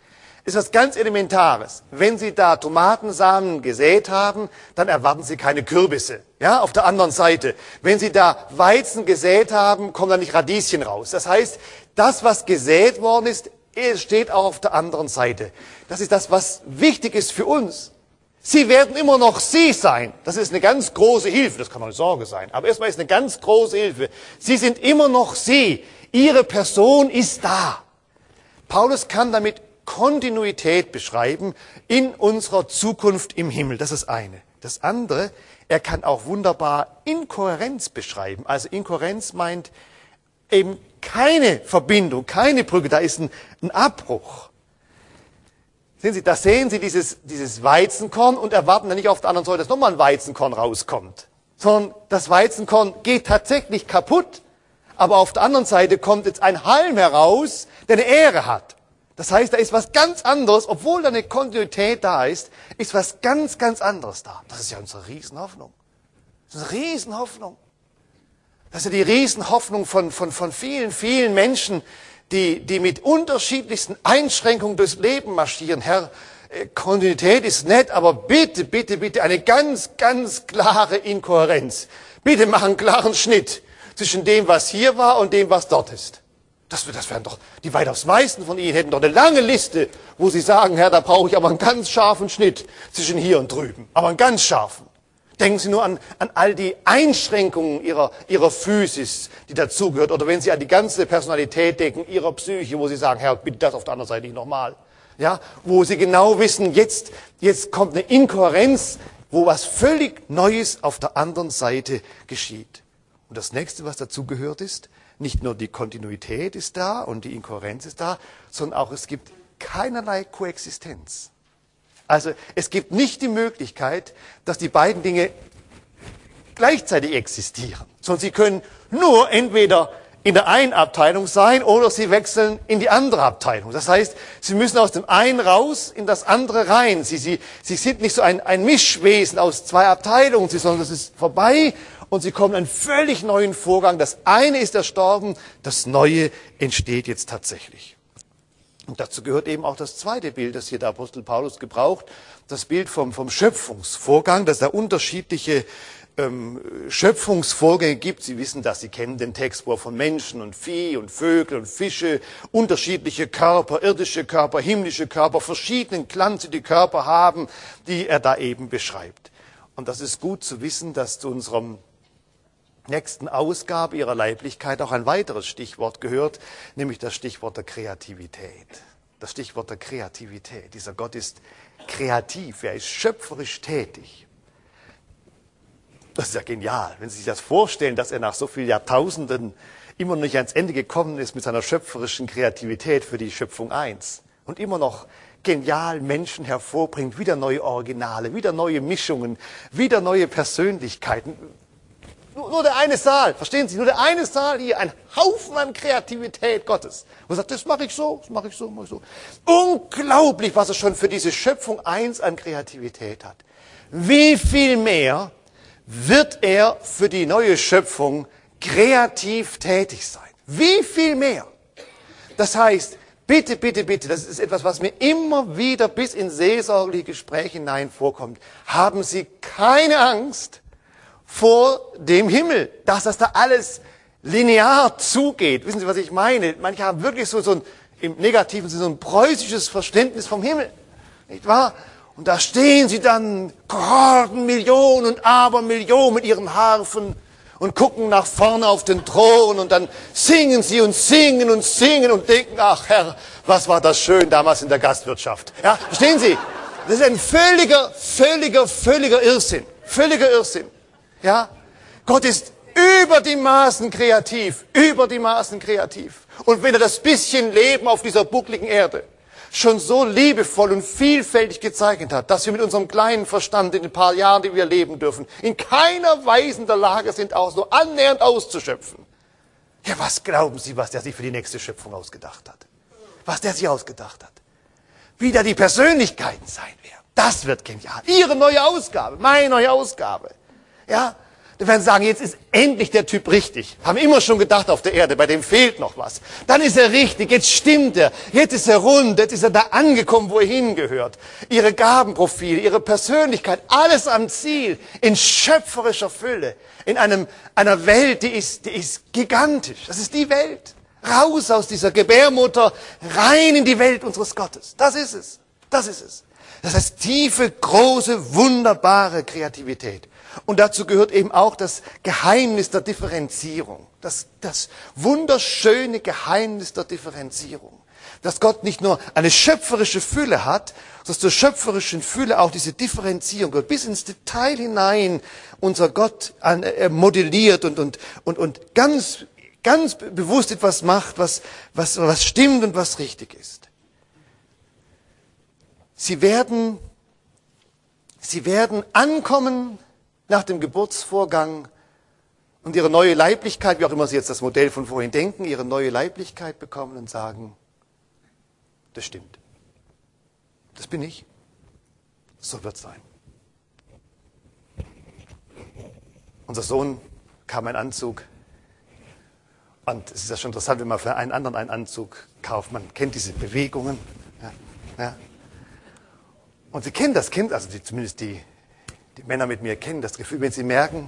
Ist was ganz Elementares. Wenn Sie da Tomatensamen gesät haben, dann erwarten Sie keine Kürbisse. Ja, auf der anderen Seite. Wenn Sie da Weizen gesät haben, kommen da nicht Radieschen raus. Das heißt, das, was gesät worden ist, steht auch auf der anderen Seite. Das ist das, was wichtig ist für uns. Sie werden immer noch Sie sein. Das ist eine ganz große Hilfe. Das kann auch eine Sorge sein. Aber erstmal ist eine ganz große Hilfe. Sie sind immer noch Sie. Ihre Person ist da. Paulus kann damit Kontinuität beschreiben in unserer Zukunft im Himmel. Das ist das eine. Das andere, er kann auch wunderbar Inkohärenz beschreiben. Also Inkohärenz meint eben keine Verbindung, keine Brücke, da ist ein Abbruch. Sehen Sie, da sehen Sie dieses Weizenkorn und erwarten dann nicht auf der anderen Seite, dass nochmal ein Weizenkorn rauskommt. Sondern das Weizenkorn geht tatsächlich kaputt, aber auf der anderen Seite kommt jetzt ein Halm heraus, der eine Ähre hat. Das heißt, da ist was ganz anderes, obwohl da eine Kontinuität da ist was ganz, ganz anderes da. Das ist ja unsere Riesenhoffnung. Das ist eine Riesenhoffnung. Das ist ja die Riesenhoffnung von vielen, vielen Menschen, die mit unterschiedlichsten Einschränkungen durchs Leben marschieren. Herr, Kontinuität ist nett, aber bitte, bitte, bitte eine ganz, ganz klare Inkohärenz. Bitte mach einen klaren Schnitt zwischen dem, was hier war und dem, was dort ist. Das wären doch, die weitaus meisten von Ihnen hätten doch eine lange Liste, wo Sie sagen, Herr, da brauche ich aber einen ganz scharfen Schnitt zwischen hier und drüben. Aber einen ganz scharfen. Denken Sie nur an all die Einschränkungen Ihrer Physis, die dazugehört. Oder wenn Sie an die ganze Personalität denken, Ihrer Psyche, wo Sie sagen, Herr, bitte das auf der anderen Seite nicht nochmal. Ja, wo Sie genau wissen, jetzt kommt eine Inkohärenz, wo was völlig Neues auf der anderen Seite geschieht. Und das nächste, was dazugehört ist, nicht nur die Kontinuität ist da und die Inkohärenz ist da, sondern auch es gibt keinerlei Koexistenz. Also es gibt nicht die Möglichkeit, dass die beiden Dinge gleichzeitig existieren, sondern sie können nur entweder in der einen Abteilung sein oder sie wechseln in die andere Abteilung. Das heißt, sie müssen aus dem einen raus in das andere rein. Sie sind nicht so ein Mischwesen aus zwei Abteilungen, sondern das ist vorbei. Und sie kommen in einen völlig neuen Vorgang. Das eine ist erstorben, das Neue entsteht jetzt tatsächlich. Und dazu gehört eben auch das zweite Bild, das hier der Apostel Paulus gebraucht, das Bild vom Schöpfungsvorgang, dass da unterschiedliche Schöpfungsvorgänge gibt. Sie wissen das, Sie kennen den Text, wo er von Menschen und Vieh und Vögel und Fische, unterschiedliche Körper, irdische Körper, himmlische Körper, verschiedenen Glanz, die Körper haben, die er da eben beschreibt. Und das ist gut zu wissen, dass zu unserem nächsten Ausgabe Ihrer Leiblichkeit auch ein weiteres Stichwort gehört, nämlich das Stichwort der Kreativität. Das Stichwort der Kreativität. Dieser Gott ist kreativ, er ist schöpferisch tätig. Das ist ja genial, wenn Sie sich das vorstellen, dass er nach so vielen Jahrtausenden immer noch nicht ans Ende gekommen ist mit seiner schöpferischen Kreativität für die Schöpfung 1 und immer noch genial Menschen hervorbringt, wieder neue Originale, wieder neue Mischungen, wieder neue Persönlichkeiten. Nur der eine Saal, verstehen Sie, nur der eine Saal hier, ein Haufen an Kreativität Gottes. Und er sagt, das mache ich so, das mache ich so, mache ich so. Unglaublich, was er schon für diese Schöpfung 1 an Kreativität hat. Wie viel mehr wird er für die neue Schöpfung kreativ tätig sein? Wie viel mehr? Das heißt, bitte, bitte, bitte, das ist etwas, was mir immer wieder bis in seelsorgerliche Gespräche hinein vorkommt. Haben Sie keine Angst vor dem Himmel, dass das da alles linear zugeht. Wissen Sie, was ich meine? Manche haben wirklich im negativen Sinne so ein preußisches Verständnis vom Himmel. Nicht wahr? Und da stehen sie dann, Kohorten, Millionen und Abermillionen mit ihren Harfen und gucken nach vorne auf den Thron und dann singen sie und singen und singen und denken, ach Herr, was war das schön damals in der Gastwirtschaft. Ja, verstehen Sie? Das ist ein völliger Irrsinn. Völliger Irrsinn. Ja? Gott ist über die Maßen kreativ. Über die Maßen kreativ. Und wenn er das bisschen Leben auf dieser buckligen Erde schon so liebevoll und vielfältig gezeichnet hat, dass wir mit unserem kleinen Verstand in den paar Jahren, die wir leben dürfen, in keiner Weise in der Lage sind, auch so annähernd auszuschöpfen. Ja, was glauben Sie, was der sich für die nächste Schöpfung ausgedacht hat? Was der sich ausgedacht hat? Wie da die Persönlichkeiten sein werden. Das wird genial. Ihre neue Ausgabe, meine neue Ausgabe. Ja, Die werden sagen, jetzt ist endlich der Typ richtig. Haben immer schon gedacht auf der Erde, bei dem fehlt noch was. Dann ist er richtig, jetzt stimmt er. Jetzt ist er rund, jetzt ist er da angekommen, wo er hingehört. Ihre Gabenprofile, ihre Persönlichkeit, alles am Ziel, in schöpferischer Fülle. In einer Welt, die ist gigantisch. Das ist die Welt. Raus aus dieser Gebärmutter, rein in die Welt unseres Gottes. Das ist es. Das ist es. Das heißt tiefe, große, wunderbare Kreativität. Und dazu gehört eben auch das Geheimnis der Differenzierung. Das wunderschöne Geheimnis der Differenzierung. Dass Gott nicht nur eine schöpferische Fülle hat, sondern zur schöpferischen Fülle auch diese Differenzierung gehört. Bis ins Detail hinein unser Gott modelliert und ganz bewusst etwas macht, was stimmt und was richtig ist. Sie werden ankommen nach dem Geburtsvorgang und ihre neue Leiblichkeit, wie auch immer Sie jetzt das Modell von vorhin denken, ihre neue Leiblichkeit bekommen und sagen, das stimmt. Das bin ich. So wird es sein. Unser Sohn kam ein Anzug. Und es ist ja schon interessant, wenn man für einen anderen einen Anzug kauft. Man kennt diese Bewegungen. Ja. Und Sie kennen das Kind, also zumindest die Männer mit mir kennen das Gefühl, wenn sie merken,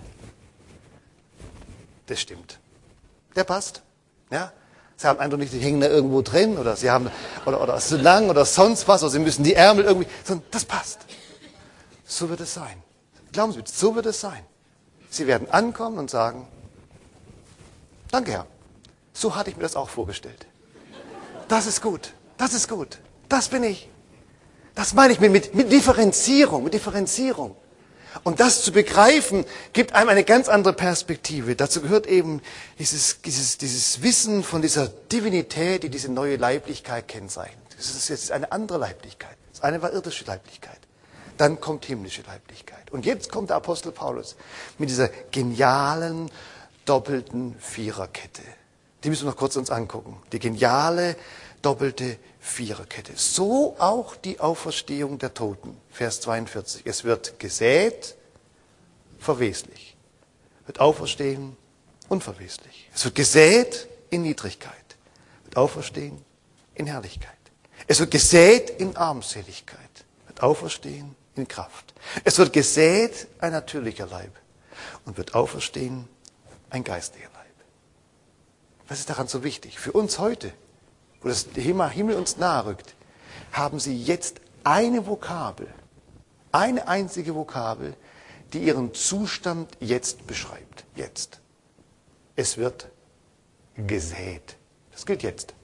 das stimmt. Der passt. Ja? Sie haben einfach nicht, die hängen da irgendwo drin oder sie haben oder zu lang oder sonst was oder sie müssen die Ärmel irgendwie, sondern das passt. So wird es sein. Glauben Sie mir, so wird es sein. Sie werden ankommen und sagen, danke Herr, so hatte ich mir das auch vorgestellt. Das ist gut, das ist gut, das bin ich. Das meine ich mit Differenzierung, mit Differenzierung. Und das zu begreifen, gibt einem eine ganz andere Perspektive. Dazu gehört eben dieses Wissen von dieser Divinität, die diese neue Leiblichkeit kennzeichnet. Das ist jetzt eine andere Leiblichkeit. Das eine war irdische Leiblichkeit. Dann kommt himmlische Leiblichkeit. Und jetzt kommt der Apostel Paulus mit dieser genialen, doppelten Viererkette. Die müssen wir noch kurz uns angucken. Die geniale, doppelte Viererkette. So auch die Auferstehung der Toten. Vers 42. Es wird gesät, verweslich. Wird auferstehen, unverweslich. Es wird gesät in Niedrigkeit. Wird auferstehen in Herrlichkeit. Es wird gesät in Armseligkeit. Wird auferstehen in Kraft. Es wird gesät ein natürlicher Leib. Und wird auferstehen ein geistlicher Leib. Was ist daran so wichtig? Für uns heute, wo das Himmel uns nahe rückt, haben Sie jetzt eine Vokabel, eine einzige Vokabel, die Ihren Zustand jetzt beschreibt. Jetzt. Es wird gesät. Das gilt jetzt.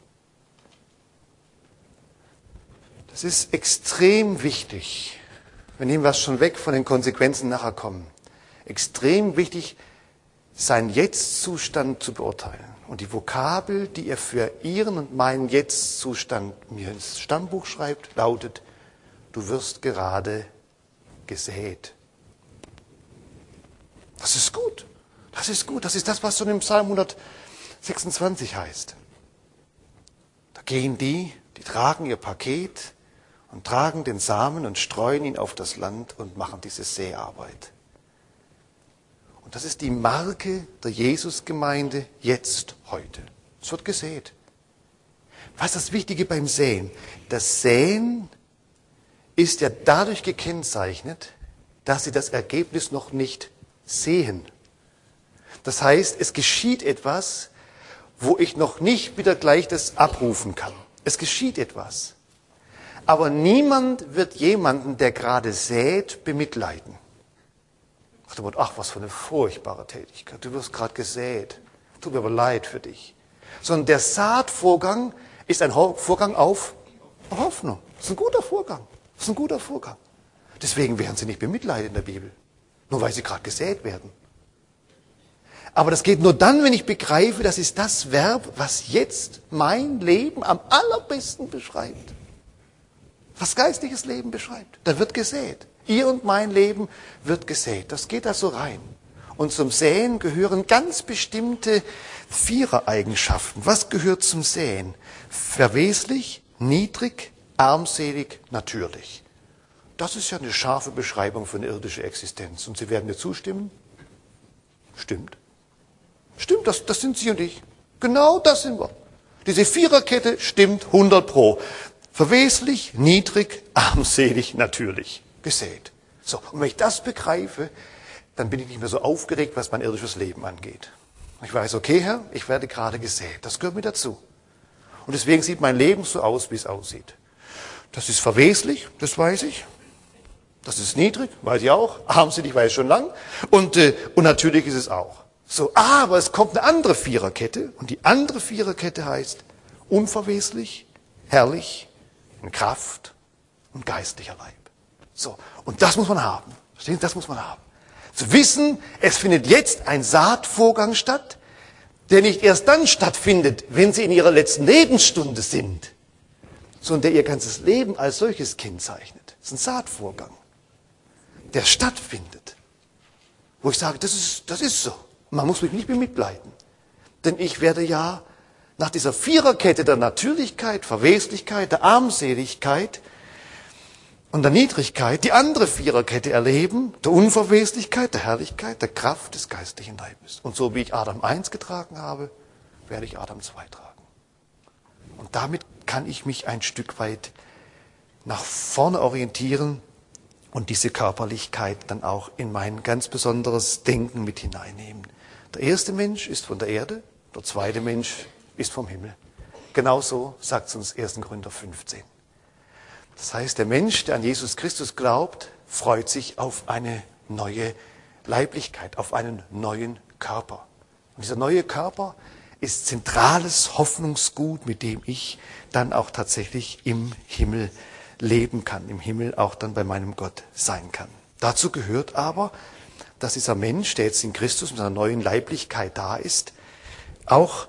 Das ist extrem wichtig. Wir nehmen was schon weg von den Konsequenzen nachher kommen. Extrem wichtig, seinen Jetzt-Zustand zu beurteilen. Und die Vokabel, die er für Ihren und meinen Jetzt-Zustand mir ins Stammbuch schreibt, lautet, du wirst gerade gesät. Das ist gut. Das ist gut. Das ist das, was schon im Psalm 126 heißt. Da gehen die tragen ihr Paket und tragen den Samen und streuen ihn auf das Land und machen diese Säarbeit. Und das ist die Marke der Jesusgemeinde jetzt, heute. Es wird gesät. Was ist das Wichtige beim Säen? Das Säen ist ja dadurch gekennzeichnet, dass Sie das Ergebnis noch nicht sehen. Das heißt, es geschieht etwas, wo ich noch nicht wieder gleich das abrufen kann. Es geschieht etwas. Aber niemand wird jemanden, der gerade sät, bemitleiden. Ach, was für eine furchtbare Tätigkeit. Du wirst gerade gesät. Tut mir aber leid für dich. Sondern der Saatvorgang ist ein Vorgang auf Hoffnung. Das ist ein guter Vorgang. Das ist ein guter Vorgang. Deswegen werden sie nicht bemitleidet in der Bibel. Nur weil sie gerade gesät werden. Aber das geht nur dann, wenn ich begreife, das ist das Verb, was jetzt mein Leben am allerbesten beschreibt. Was geistliches Leben beschreibt. Da wird gesät. Ihr und mein Leben wird gesät. Das geht da so rein. Und zum Säen gehören ganz bestimmte Vierereigenschaften. Was gehört zum Säen? Verweslich, niedrig, armselig, natürlich. Das ist ja eine scharfe Beschreibung für eine irdische Existenz. Und Sie werden mir zustimmen? Stimmt. Stimmt, das sind Sie und ich. Genau das sind wir. Diese Viererkette stimmt 100%. Verweslich, niedrig, armselig, natürlich. Gesät. So, und wenn ich das begreife, dann bin ich nicht mehr so aufgeregt, was mein irdisches Leben angeht. Ich weiß, okay, Herr, ich werde gerade gesät. Das gehört mir dazu. Und deswegen sieht mein Leben so aus, wie es aussieht. Das ist verweslich, das weiß ich. Das ist niedrig, weiß ich auch. Armselig weiß ich schon lang. Und natürlich ist es auch. So, aber es kommt eine andere Viererkette. Und die andere Viererkette heißt unverweslich, herrlich, in Kraft und geistlicher Leib. So, und das muss man haben. Verstehen Sie, das muss man haben. Zu wissen, es findet jetzt ein Saatvorgang statt, der nicht erst dann stattfindet, wenn Sie in Ihrer letzten Lebensstunde sind, sondern der Ihr ganzes Leben als solches kennzeichnet. Das ist ein Saatvorgang, der stattfindet. Wo ich sage, das ist so. Man muss mich nicht bemitleiden. Denn ich werde ja nach dieser Viererkette der Natürlichkeit, Verweslichkeit, der Armseligkeit und der Niedrigkeit die andere Viererkette erleben, der Unverweslichkeit, der Herrlichkeit, der Kraft des geistlichen Leibes. Und so wie ich Adam 1 getragen habe, werde ich Adam 2 tragen. Und damit kann ich mich ein Stück weit nach vorne orientieren und diese Körperlichkeit dann auch in mein ganz besonderes Denken mit hineinnehmen. Der erste Mensch ist von der Erde, der zweite Mensch ist vom Himmel. Genauso sagt es uns 1. Korinther 15. Das heißt, der Mensch, der an Jesus Christus glaubt, freut sich auf eine neue Leiblichkeit, auf einen neuen Körper. Und dieser neue Körper ist zentrales Hoffnungsgut, mit dem ich dann auch tatsächlich im Himmel leben kann, im Himmel auch dann bei meinem Gott sein kann. Dazu gehört aber, dass dieser Mensch, der jetzt in Christus mit seiner neuen Leiblichkeit da ist, auch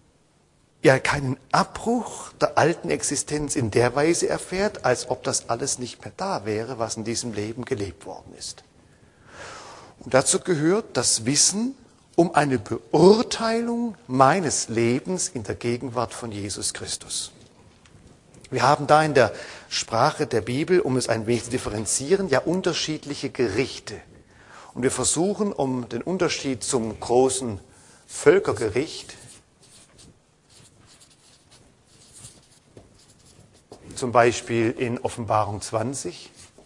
ja keinen Abbruch der alten Existenz in der Weise erfährt, als ob das alles nicht mehr da wäre, was in diesem Leben gelebt worden ist. Und dazu gehört das Wissen um eine Beurteilung meines Lebens in der Gegenwart von Jesus Christus. Wir haben da in der Sprache der Bibel, um es ein wenig zu differenzieren, ja unterschiedliche Gerichte. Und wir versuchen, um den Unterschied zum großen Völkergericht, zum Beispiel in Offenbarung 20,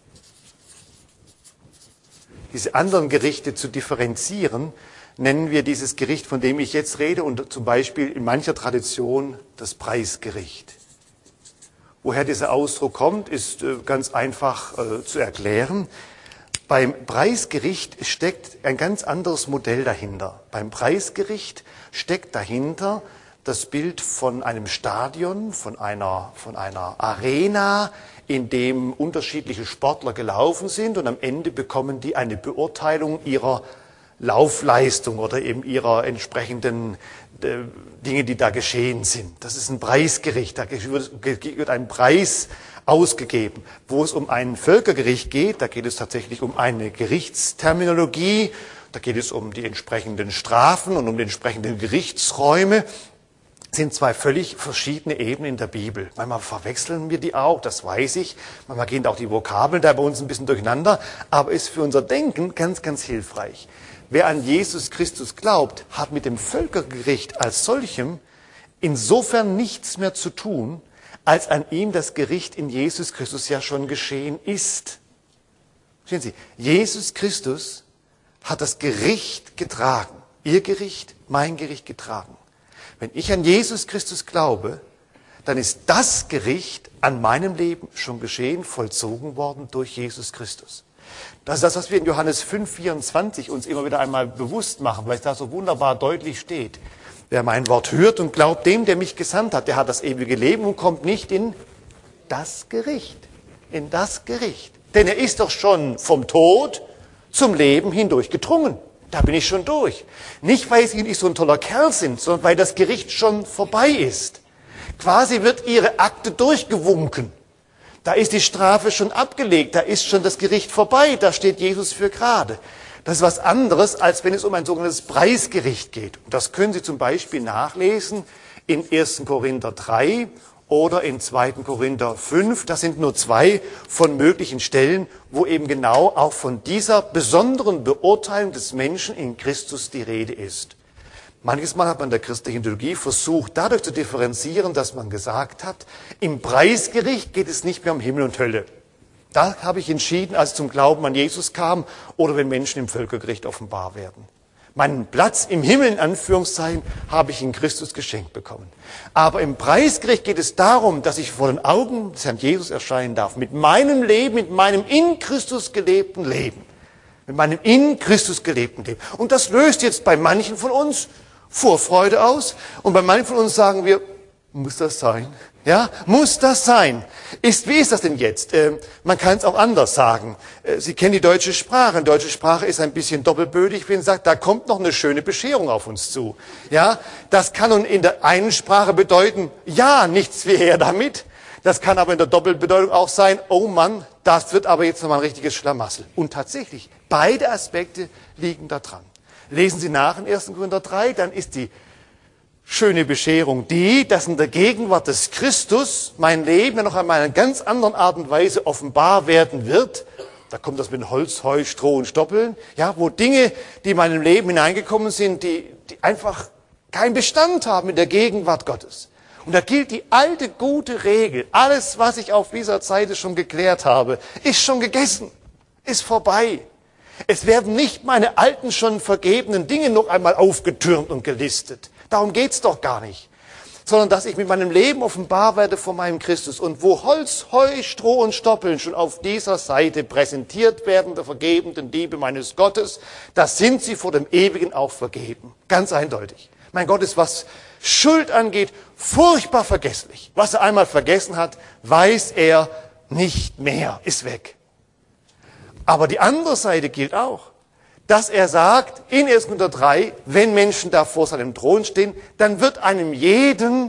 diese anderen Gerichte zu differenzieren, nennen wir dieses Gericht, von dem ich jetzt rede, und zum Beispiel in mancher Tradition das Preisgericht. Woher dieser Ausdruck kommt, ist ganz einfach zu erklären. Beim Preisgericht steckt ein ganz anderes Modell dahinter. Beim Preisgericht steckt dahinter das Bild von einem Stadion, von einer Arena, in dem unterschiedliche Sportler gelaufen sind und am Ende bekommen die eine Beurteilung ihrer Laufleistung oder eben ihrer entsprechenden Dinge, die da geschehen sind. Das ist ein Preisgericht, da wird ein Preis ausgegeben. Wo es um ein Völkergericht geht, da geht es tatsächlich um eine Gerichtsterminologie, da geht es um die entsprechenden Strafen und um die entsprechenden Gerichtsräume. Das sind zwei völlig verschiedene Ebenen in der Bibel. Manchmal verwechseln wir die auch, das weiß ich. Manchmal gehen auch die Vokabeln da bei uns ein bisschen durcheinander, aber ist für unser Denken ganz, ganz hilfreich. Wer an Jesus Christus glaubt, hat mit dem Völkergericht als solchem insofern nichts mehr zu tun, als an ihm das Gericht in Jesus Christus ja schon geschehen ist. Verstehen Sie, Jesus Christus hat das Gericht getragen. Ihr Gericht, mein Gericht getragen. Wenn ich an Jesus Christus glaube, dann ist das Gericht an meinem Leben schon geschehen, vollzogen worden durch Jesus Christus. Das ist das, was wir in Johannes 5,24 uns immer wieder einmal bewusst machen, weil es da so wunderbar deutlich steht. Wer mein Wort hört und glaubt dem, der mich gesandt hat, der hat das ewige Leben und kommt nicht in das Gericht. In das Gericht. Denn er ist doch schon vom Tod zum Leben hindurch gedrungen. Da bin ich schon durch. Nicht, weil Sie nicht so ein toller Kerl sind, sondern weil das Gericht schon vorbei ist. Quasi wird Ihre Akte durchgewunken. Da ist die Strafe schon abgelegt, da ist schon das Gericht vorbei, da steht Jesus für gerade. Das ist was anderes, als wenn es um ein sogenanntes Preisgericht geht. Und das können Sie zum Beispiel nachlesen in 1. Korinther 3 oder in 2. Korinther 5. Das sind nur 2 von möglichen Stellen, wo eben genau auch von dieser besonderen Beurteilung des Menschen in Christus die Rede ist. Manches Mal hat man in der christlichen Theologie versucht, dadurch zu differenzieren, dass man gesagt hat, im Preisgericht geht es nicht mehr um Himmel und Hölle. Da habe ich entschieden, als ich zum Glauben an Jesus kam oder wenn Menschen im Völkergericht offenbar werden. Meinen Platz im Himmel, in Anführungszeichen, habe ich in Christus geschenkt bekommen. Aber im Preisgericht geht es darum, dass ich vor den Augen des Herrn Jesus erscheinen darf. Mit meinem Leben, mit meinem in Christus gelebten Leben. Mit meinem in Christus gelebten Leben. Und das löst jetzt bei manchen von uns Vorfreude aus. Und bei manchen von uns sagen wir, muss das sein? Ja, muss das sein? Wie ist das denn jetzt? Man kann es auch anders sagen. Sie kennen die deutsche Sprache. Die deutsche Sprache ist ein bisschen doppelbödig, wenn man sagt, da kommt noch eine schöne Bescherung auf uns zu. Ja, das kann nun in der einen Sprache bedeuten, ja, nichts wie her damit. Das kann aber in der Doppelbedeutung auch sein, oh Mann, das wird aber jetzt nochmal ein richtiges Schlamassel. Und tatsächlich, beide Aspekte liegen da dran. Lesen Sie nach in 1. Korinther 3, dann ist die schöne Bescherung die, dass in der Gegenwart des Christus mein Leben noch einmal in einer ganz anderen Art und Weise offenbar werden wird. Da kommt das mit Holz, Heu, Stroh und Stoppeln, ja, wo Dinge, die in meinem Leben hineingekommen sind, die einfach keinen Bestand haben in der Gegenwart Gottes. Und da gilt die alte gute Regel, alles, was ich auf dieser Seite schon geklärt habe, ist schon gegessen, ist vorbei. Es werden nicht meine alten, schon vergebenen Dinge noch einmal aufgetürmt und gelistet. Darum geht's doch gar nicht. Sondern, dass ich mit meinem Leben offenbar werde vor meinem Christus. Und wo Holz, Heu, Stroh und Stoppeln schon auf dieser Seite präsentiert werden, der vergebenden Liebe meines Gottes, da sind sie vor dem Ewigen auch vergeben. Ganz eindeutig. Mein Gott ist, was Schuld angeht, furchtbar vergesslich. Was er einmal vergessen hat, weiß er nicht mehr, ist weg. Aber die andere Seite gilt auch, dass er sagt, in 1. Korinther 3, wenn Menschen da vor seinem Thron stehen, dann wird einem jeden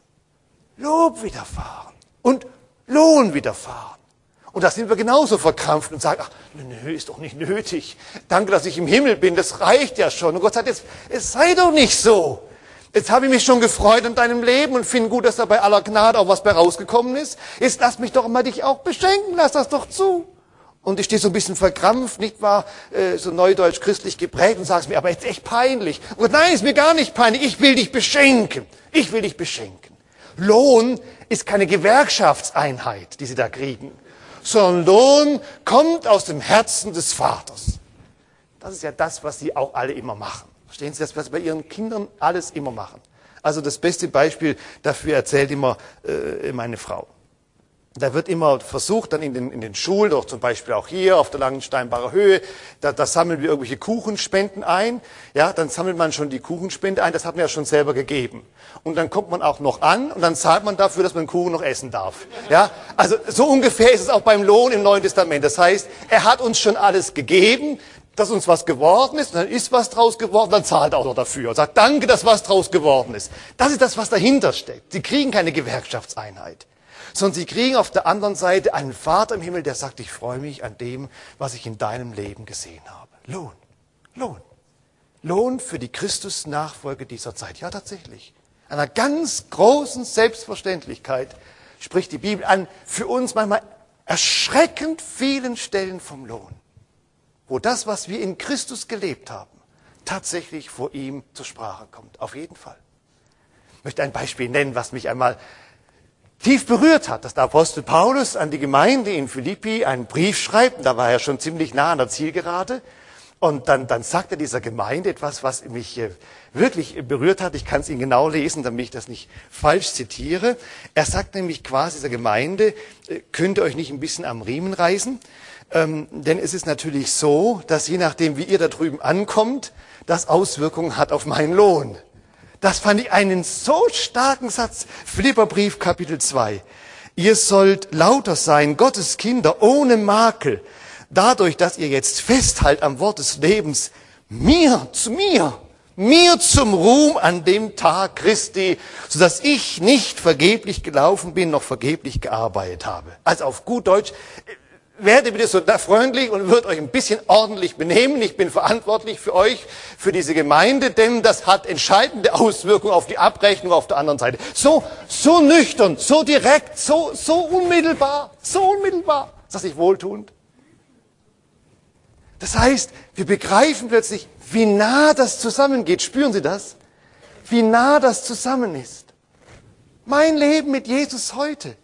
Lob widerfahren und Lohn widerfahren. Und da sind wir genauso verkrampft und sagen, ach, nö, ist doch nicht nötig. Danke, dass ich im Himmel bin, das reicht ja schon. Und Gott sagt, jetzt, es sei doch nicht so. Jetzt habe ich mich schon gefreut an deinem Leben und finde gut, dass da bei aller Gnade auch was bei rausgekommen ist. Jetzt lass mich doch mal dich auch beschenken, lass das doch zu. Und ich stehe so ein bisschen verkrampft, nicht wahr, so neudeutsch christlich geprägt und sagst mir, aber jetzt echt peinlich. Und nein, ist mir gar nicht peinlich, ich will dich beschenken. Ich will dich beschenken. Lohn ist keine Gewerkschaftseinheit, die Sie da kriegen, sondern Lohn kommt aus dem Herzen des Vaters. Das ist ja das, was Sie auch alle immer machen. Verstehen Sie das, was Sie bei Ihren Kindern alles immer machen? Also das beste Beispiel dafür erzählt immer meine Frau. Da wird immer versucht, dann in den Schulen, oder zum Beispiel auch hier auf der Langensteinbacher Höhe, da sammeln wir irgendwelche Kuchenspenden ein. Ja, dann sammelt man schon die Kuchenspende ein, das hat man ja schon selber gegeben. Und dann kommt man auch noch an und dann zahlt man dafür, dass man den Kuchen noch essen darf. Ja, also so ungefähr ist es auch beim Lohn im Neuen Testament. Das heißt, er hat uns schon alles gegeben, dass uns was geworden ist, und dann ist was draus geworden, dann zahlt er auch noch dafür und sagt, danke, dass was draus geworden ist. Das ist das, was dahinter steckt. Sie kriegen keine Gewerkschaftseinheit. Sondern sie kriegen auf der anderen Seite einen Vater im Himmel, der sagt, ich freue mich an dem, was ich in deinem Leben gesehen habe. Lohn, Lohn. Lohn für die Christus-Nachfolge dieser Zeit. Ja, tatsächlich. Einer ganz großen Selbstverständlichkeit spricht die Bibel an, für uns manchmal erschreckend vielen Stellen vom Lohn. Wo das, was wir in Christus gelebt haben, tatsächlich vor ihm zur Sprache kommt. Auf jeden Fall. Ich möchte ein Beispiel nennen, was mich einmal tief berührt hat, dass der Apostel Paulus an die Gemeinde in Philippi einen Brief schreibt, und da war er schon ziemlich nah an der Zielgerade, und dann sagt er dieser Gemeinde etwas, was mich wirklich berührt hat. Ich kann es Ihnen genau lesen, damit ich das nicht falsch zitiere. Er sagt nämlich quasi dieser Gemeinde, könnt ihr euch nicht ein bisschen am Riemen reißen? Denn es ist natürlich so, dass je nachdem, wie ihr da drüben ankommt, das Auswirkungen hat auf meinen Lohn. Das fand ich einen so starken Satz. Philipperbrief, Kapitel 2. Ihr sollt lauter sein, Gottes Kinder, ohne Makel, dadurch, dass ihr jetzt festhalt am Wort des Lebens, mir zum Ruhm an dem Tag Christi, sodass ich nicht vergeblich gelaufen bin, noch vergeblich gearbeitet habe. Also auf gut Deutsch, Werde bitte so freundlich und wird euch ein bisschen ordentlich benehmen. Ich bin verantwortlich für euch, für diese Gemeinde, denn das hat entscheidende Auswirkungen auf die Abrechnung auf der anderen Seite. So nüchtern, so direkt, so unmittelbar, ist das nicht wohltuend? Das heißt, wir begreifen plötzlich, wie nah das zusammengeht. Spüren Sie das? Wie nah das zusammen ist. Mein Leben mit Jesus heute.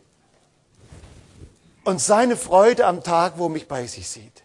Und seine Freude am Tag, wo er mich bei sich sieht.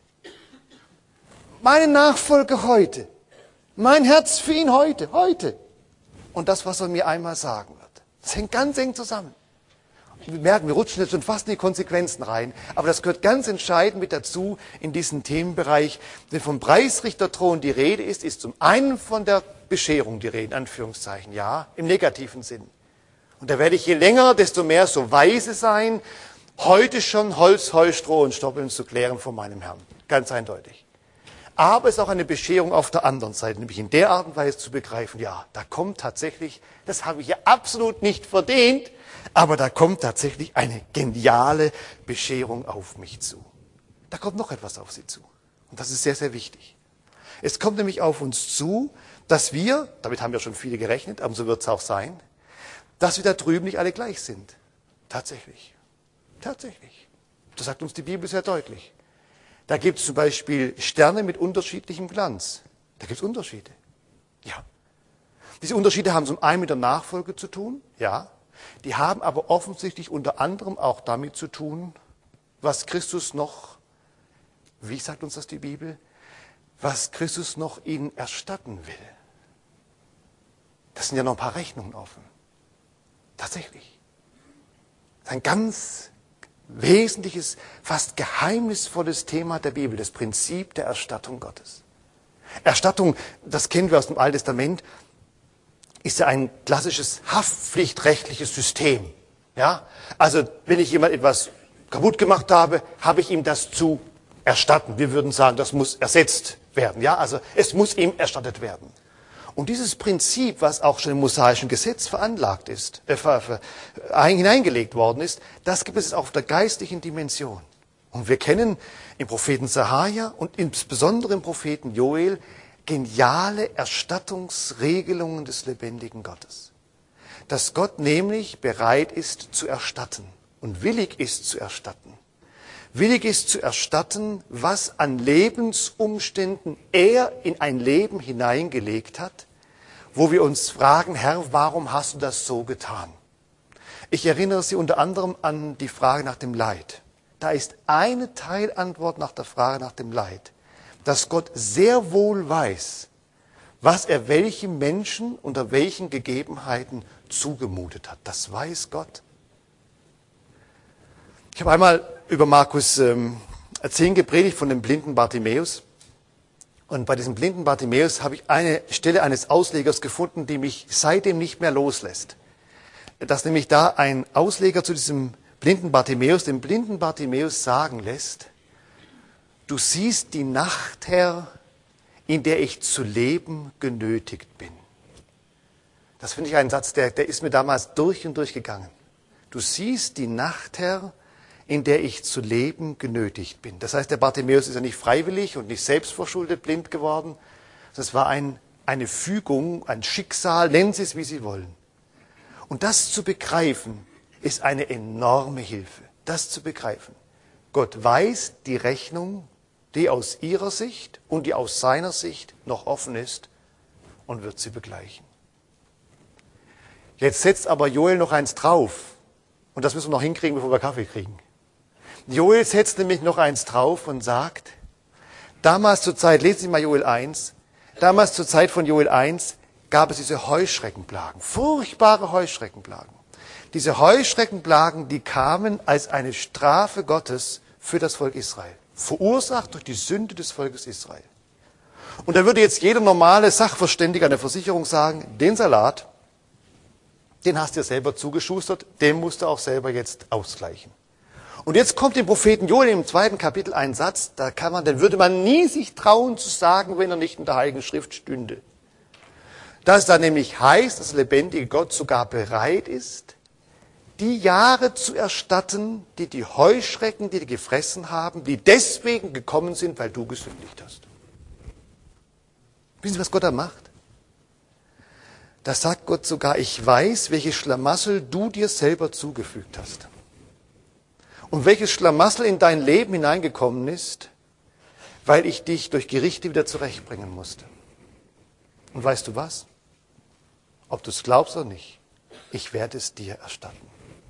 Meine Nachfolge heute. Mein Herz für ihn heute. Und das, was er mir einmal sagen wird. Das hängt ganz eng zusammen. Und wir merken, wir rutschen jetzt schon fast in die Konsequenzen rein. Aber das gehört ganz entscheidend mit dazu in diesen Themenbereich. Wenn vom Preisrichterthron die Rede ist zum einen von der Bescherung die Rede, in Anführungszeichen. Ja, im negativen Sinn. Und da werde ich je länger, desto mehr so weise sein, heute schon Holz, Heu, Stroh und Stoppeln zu klären vor meinem Herrn. Ganz eindeutig. Aber es ist auch eine Bescherung auf der anderen Seite, nämlich in der Art und Weise zu begreifen, ja, da kommt tatsächlich, das habe ich ja absolut nicht verdient, aber da kommt tatsächlich eine geniale Bescherung auf mich zu. Da kommt noch etwas auf Sie zu. Und das ist sehr, sehr wichtig. Es kommt nämlich auf uns zu, dass wir, damit haben ja schon viele gerechnet, aber so wird es auch sein, dass wir da drüben nicht alle gleich sind. Tatsächlich. Das sagt uns die Bibel sehr deutlich. Da gibt es zum Beispiel Sterne mit unterschiedlichem Glanz. Da gibt es Unterschiede. Ja. Diese Unterschiede haben zum einen mit der Nachfolge zu tun. Ja. Die haben aber offensichtlich unter anderem auch damit zu tun, was Christus noch, wie sagt uns das die Bibel, was Christus noch ihnen erstatten will. Das sind ja noch ein paar Rechnungen offen. Tatsächlich. Das ist ein ganz wesentliches, fast geheimnisvolles Thema der Bibel, das Prinzip der Erstattung Gottes. Erstattung, das kennen wir aus dem Alten Testament, ist ja ein klassisches haftpflichtrechtliches System. Ja? Also wenn ich jemand etwas kaputt gemacht habe, habe ich ihm das zu erstatten. Wir würden sagen, das muss ersetzt werden. Ja? Also es muss ihm erstattet werden. Und dieses Prinzip, was auch schon im mosaischen Gesetz veranlagt ist, hineingelegt worden ist, das gibt es auch auf der geistlichen Dimension. Und wir kennen im Propheten Sahaja und insbesondere im Propheten Joel geniale Erstattungsregelungen des lebendigen Gottes. Dass Gott nämlich bereit ist zu erstatten und willig ist zu erstatten. Willig ist zu erstatten, was an Lebensumständen er in ein Leben hineingelegt hat, wo wir uns fragen, Herr, warum hast du das so getan? Ich erinnere Sie unter anderem an die Frage nach dem Leid. Da ist eine Teilantwort nach der Frage nach dem Leid, dass Gott sehr wohl weiß, was er welchem Menschen unter welchen Gegebenheiten zugemutet hat. Das weiß Gott. Ich habe einmal über Markus 10 gepredigt von dem blinden Bartimäus. Und bei diesem blinden Bartimäus habe ich eine Stelle eines Auslegers gefunden, die mich seitdem nicht mehr loslässt. Dass nämlich da ein Ausleger zu diesem blinden Bartimäus, dem blinden Bartimäus sagen lässt, du siehst die Nacht, Herr, in der ich zu leben genötigt bin. Das finde ich einen Satz, der ist mir damals durch und durch gegangen. Du siehst die Nacht, Herr, in der ich zu leben genötigt bin. Das heißt, der Bartimäus ist ja nicht freiwillig und nicht selbstverschuldet blind geworden. Das war eine Fügung, ein Schicksal, nennen Sie es, wie Sie wollen. Und das zu begreifen, ist eine enorme Hilfe. Das zu begreifen. Gott weiß die Rechnung, die aus Ihrer Sicht und die aus seiner Sicht noch offen ist und wird sie begleichen. Jetzt setzt aber Joel noch eins drauf. Und das müssen wir noch hinkriegen, bevor wir Kaffee kriegen. Joel setzt nämlich noch eins drauf und sagt, damals zur Zeit, lesen Sie mal Joel 1, damals zur Zeit von Joel 1 gab es diese Heuschreckenplagen, furchtbare Heuschreckenplagen. Diese Heuschreckenplagen, die kamen als eine Strafe Gottes für das Volk Israel, verursacht durch die Sünde des Volkes Israel. Und da würde jetzt jeder normale Sachverständige an der Versicherung sagen, den Salat, den hast du dir selber zugeschustert, den musst du auch selber jetzt ausgleichen. Und jetzt kommt dem Propheten Joel im 2. Kapitel ein Satz, den würde man nie sich trauen zu sagen, wenn er nicht in der Heiligen Schrift stünde. Dass da nämlich heißt, dass der lebendige Gott sogar bereit ist, die Jahre zu erstatten, die die Heuschrecken, die gefressen haben, die deswegen gekommen sind, weil du gesündigt hast. Wissen Sie, was Gott da macht? Da sagt Gott sogar, ich weiß, welche Schlamassel du dir selber zugefügt hast. Und welches Schlamassel in dein Leben hineingekommen ist, weil ich dich durch Gerichte wieder zurechtbringen musste. Und weißt du was? Ob du es glaubst oder nicht, ich werde es dir erstatten.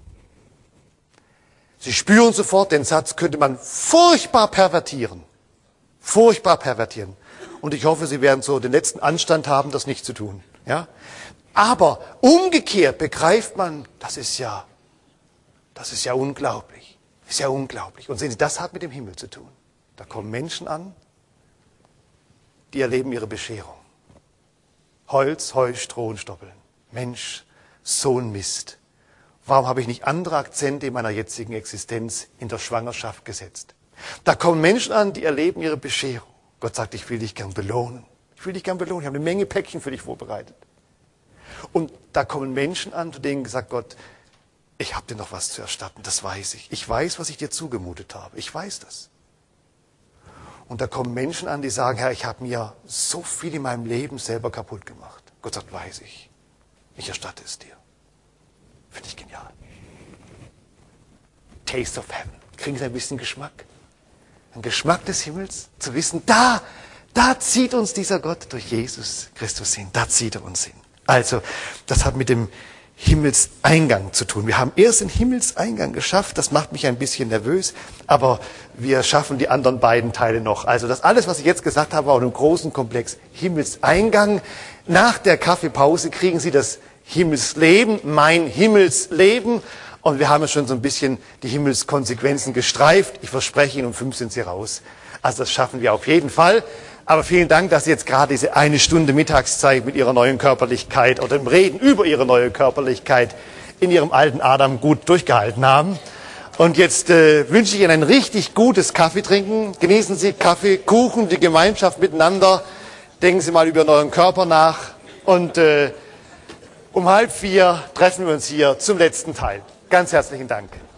Sie spüren sofort, den Satz könnte man furchtbar pervertieren. Furchtbar pervertieren. Und ich hoffe, Sie werden so den letzten Anstand haben, das nicht zu tun. Ja? Aber umgekehrt begreift man, das ist ja unglaublich. Das ist ja unglaublich. Und sehen Sie, das hat mit dem Himmel zu tun. Da kommen Menschen an, die erleben ihre Bescherung. Holz, Heu, Stroh und Stoppeln. Mensch, so ein Mist. Warum habe ich nicht andere Akzente in meiner jetzigen Existenz in der Schwangerschaft gesetzt? Da kommen Menschen an, die erleben ihre Bescherung. Gott sagt, ich will dich gern belohnen. Ich will dich gern belohnen. Ich habe eine Menge Päckchen für dich vorbereitet. Und da kommen Menschen an, zu denen sagt Gott, ich habe dir noch was zu erstatten, das weiß ich. Ich weiß, was ich dir zugemutet habe. Ich weiß das. Und da kommen Menschen an, die sagen, Herr, ich habe mir so viel in meinem Leben selber kaputt gemacht. Gott sagt, weiß ich. Ich erstatte es dir. Finde ich genial. Taste of Heaven. Kriegen Sie ein bisschen Geschmack? Ein Geschmack des Himmels? Zu wissen, da zieht uns dieser Gott durch Jesus Christus hin. Da zieht er uns hin. Also, das hat mit dem Himmelseingang zu tun. Wir haben erst den Himmelseingang geschafft, das macht mich ein bisschen nervös, aber wir schaffen die anderen beiden Teile noch. Also das alles, was ich jetzt gesagt habe, war in einem großen Komplex Himmelseingang. Nach der Kaffeepause kriegen Sie das Himmelsleben, mein Himmelsleben. Und wir haben ja schon so ein bisschen die Himmelskonsequenzen gestreift. Ich verspreche Ihnen, um 5 sind Sie raus. Also das schaffen wir auf jeden Fall. Aber vielen Dank, dass Sie jetzt gerade diese 1 Stunde Mittagszeit mit Ihrer neuen Körperlichkeit oder dem Reden über Ihre neue Körperlichkeit in Ihrem alten Adam gut durchgehalten haben. Und jetzt wünsche ich Ihnen ein richtig gutes Kaffeetrinken. Genießen Sie Kaffee, Kuchen, die Gemeinschaft miteinander. Denken Sie mal über euren Körper nach. Und um 3:30 treffen wir uns hier zum letzten Teil. Ganz herzlichen Dank.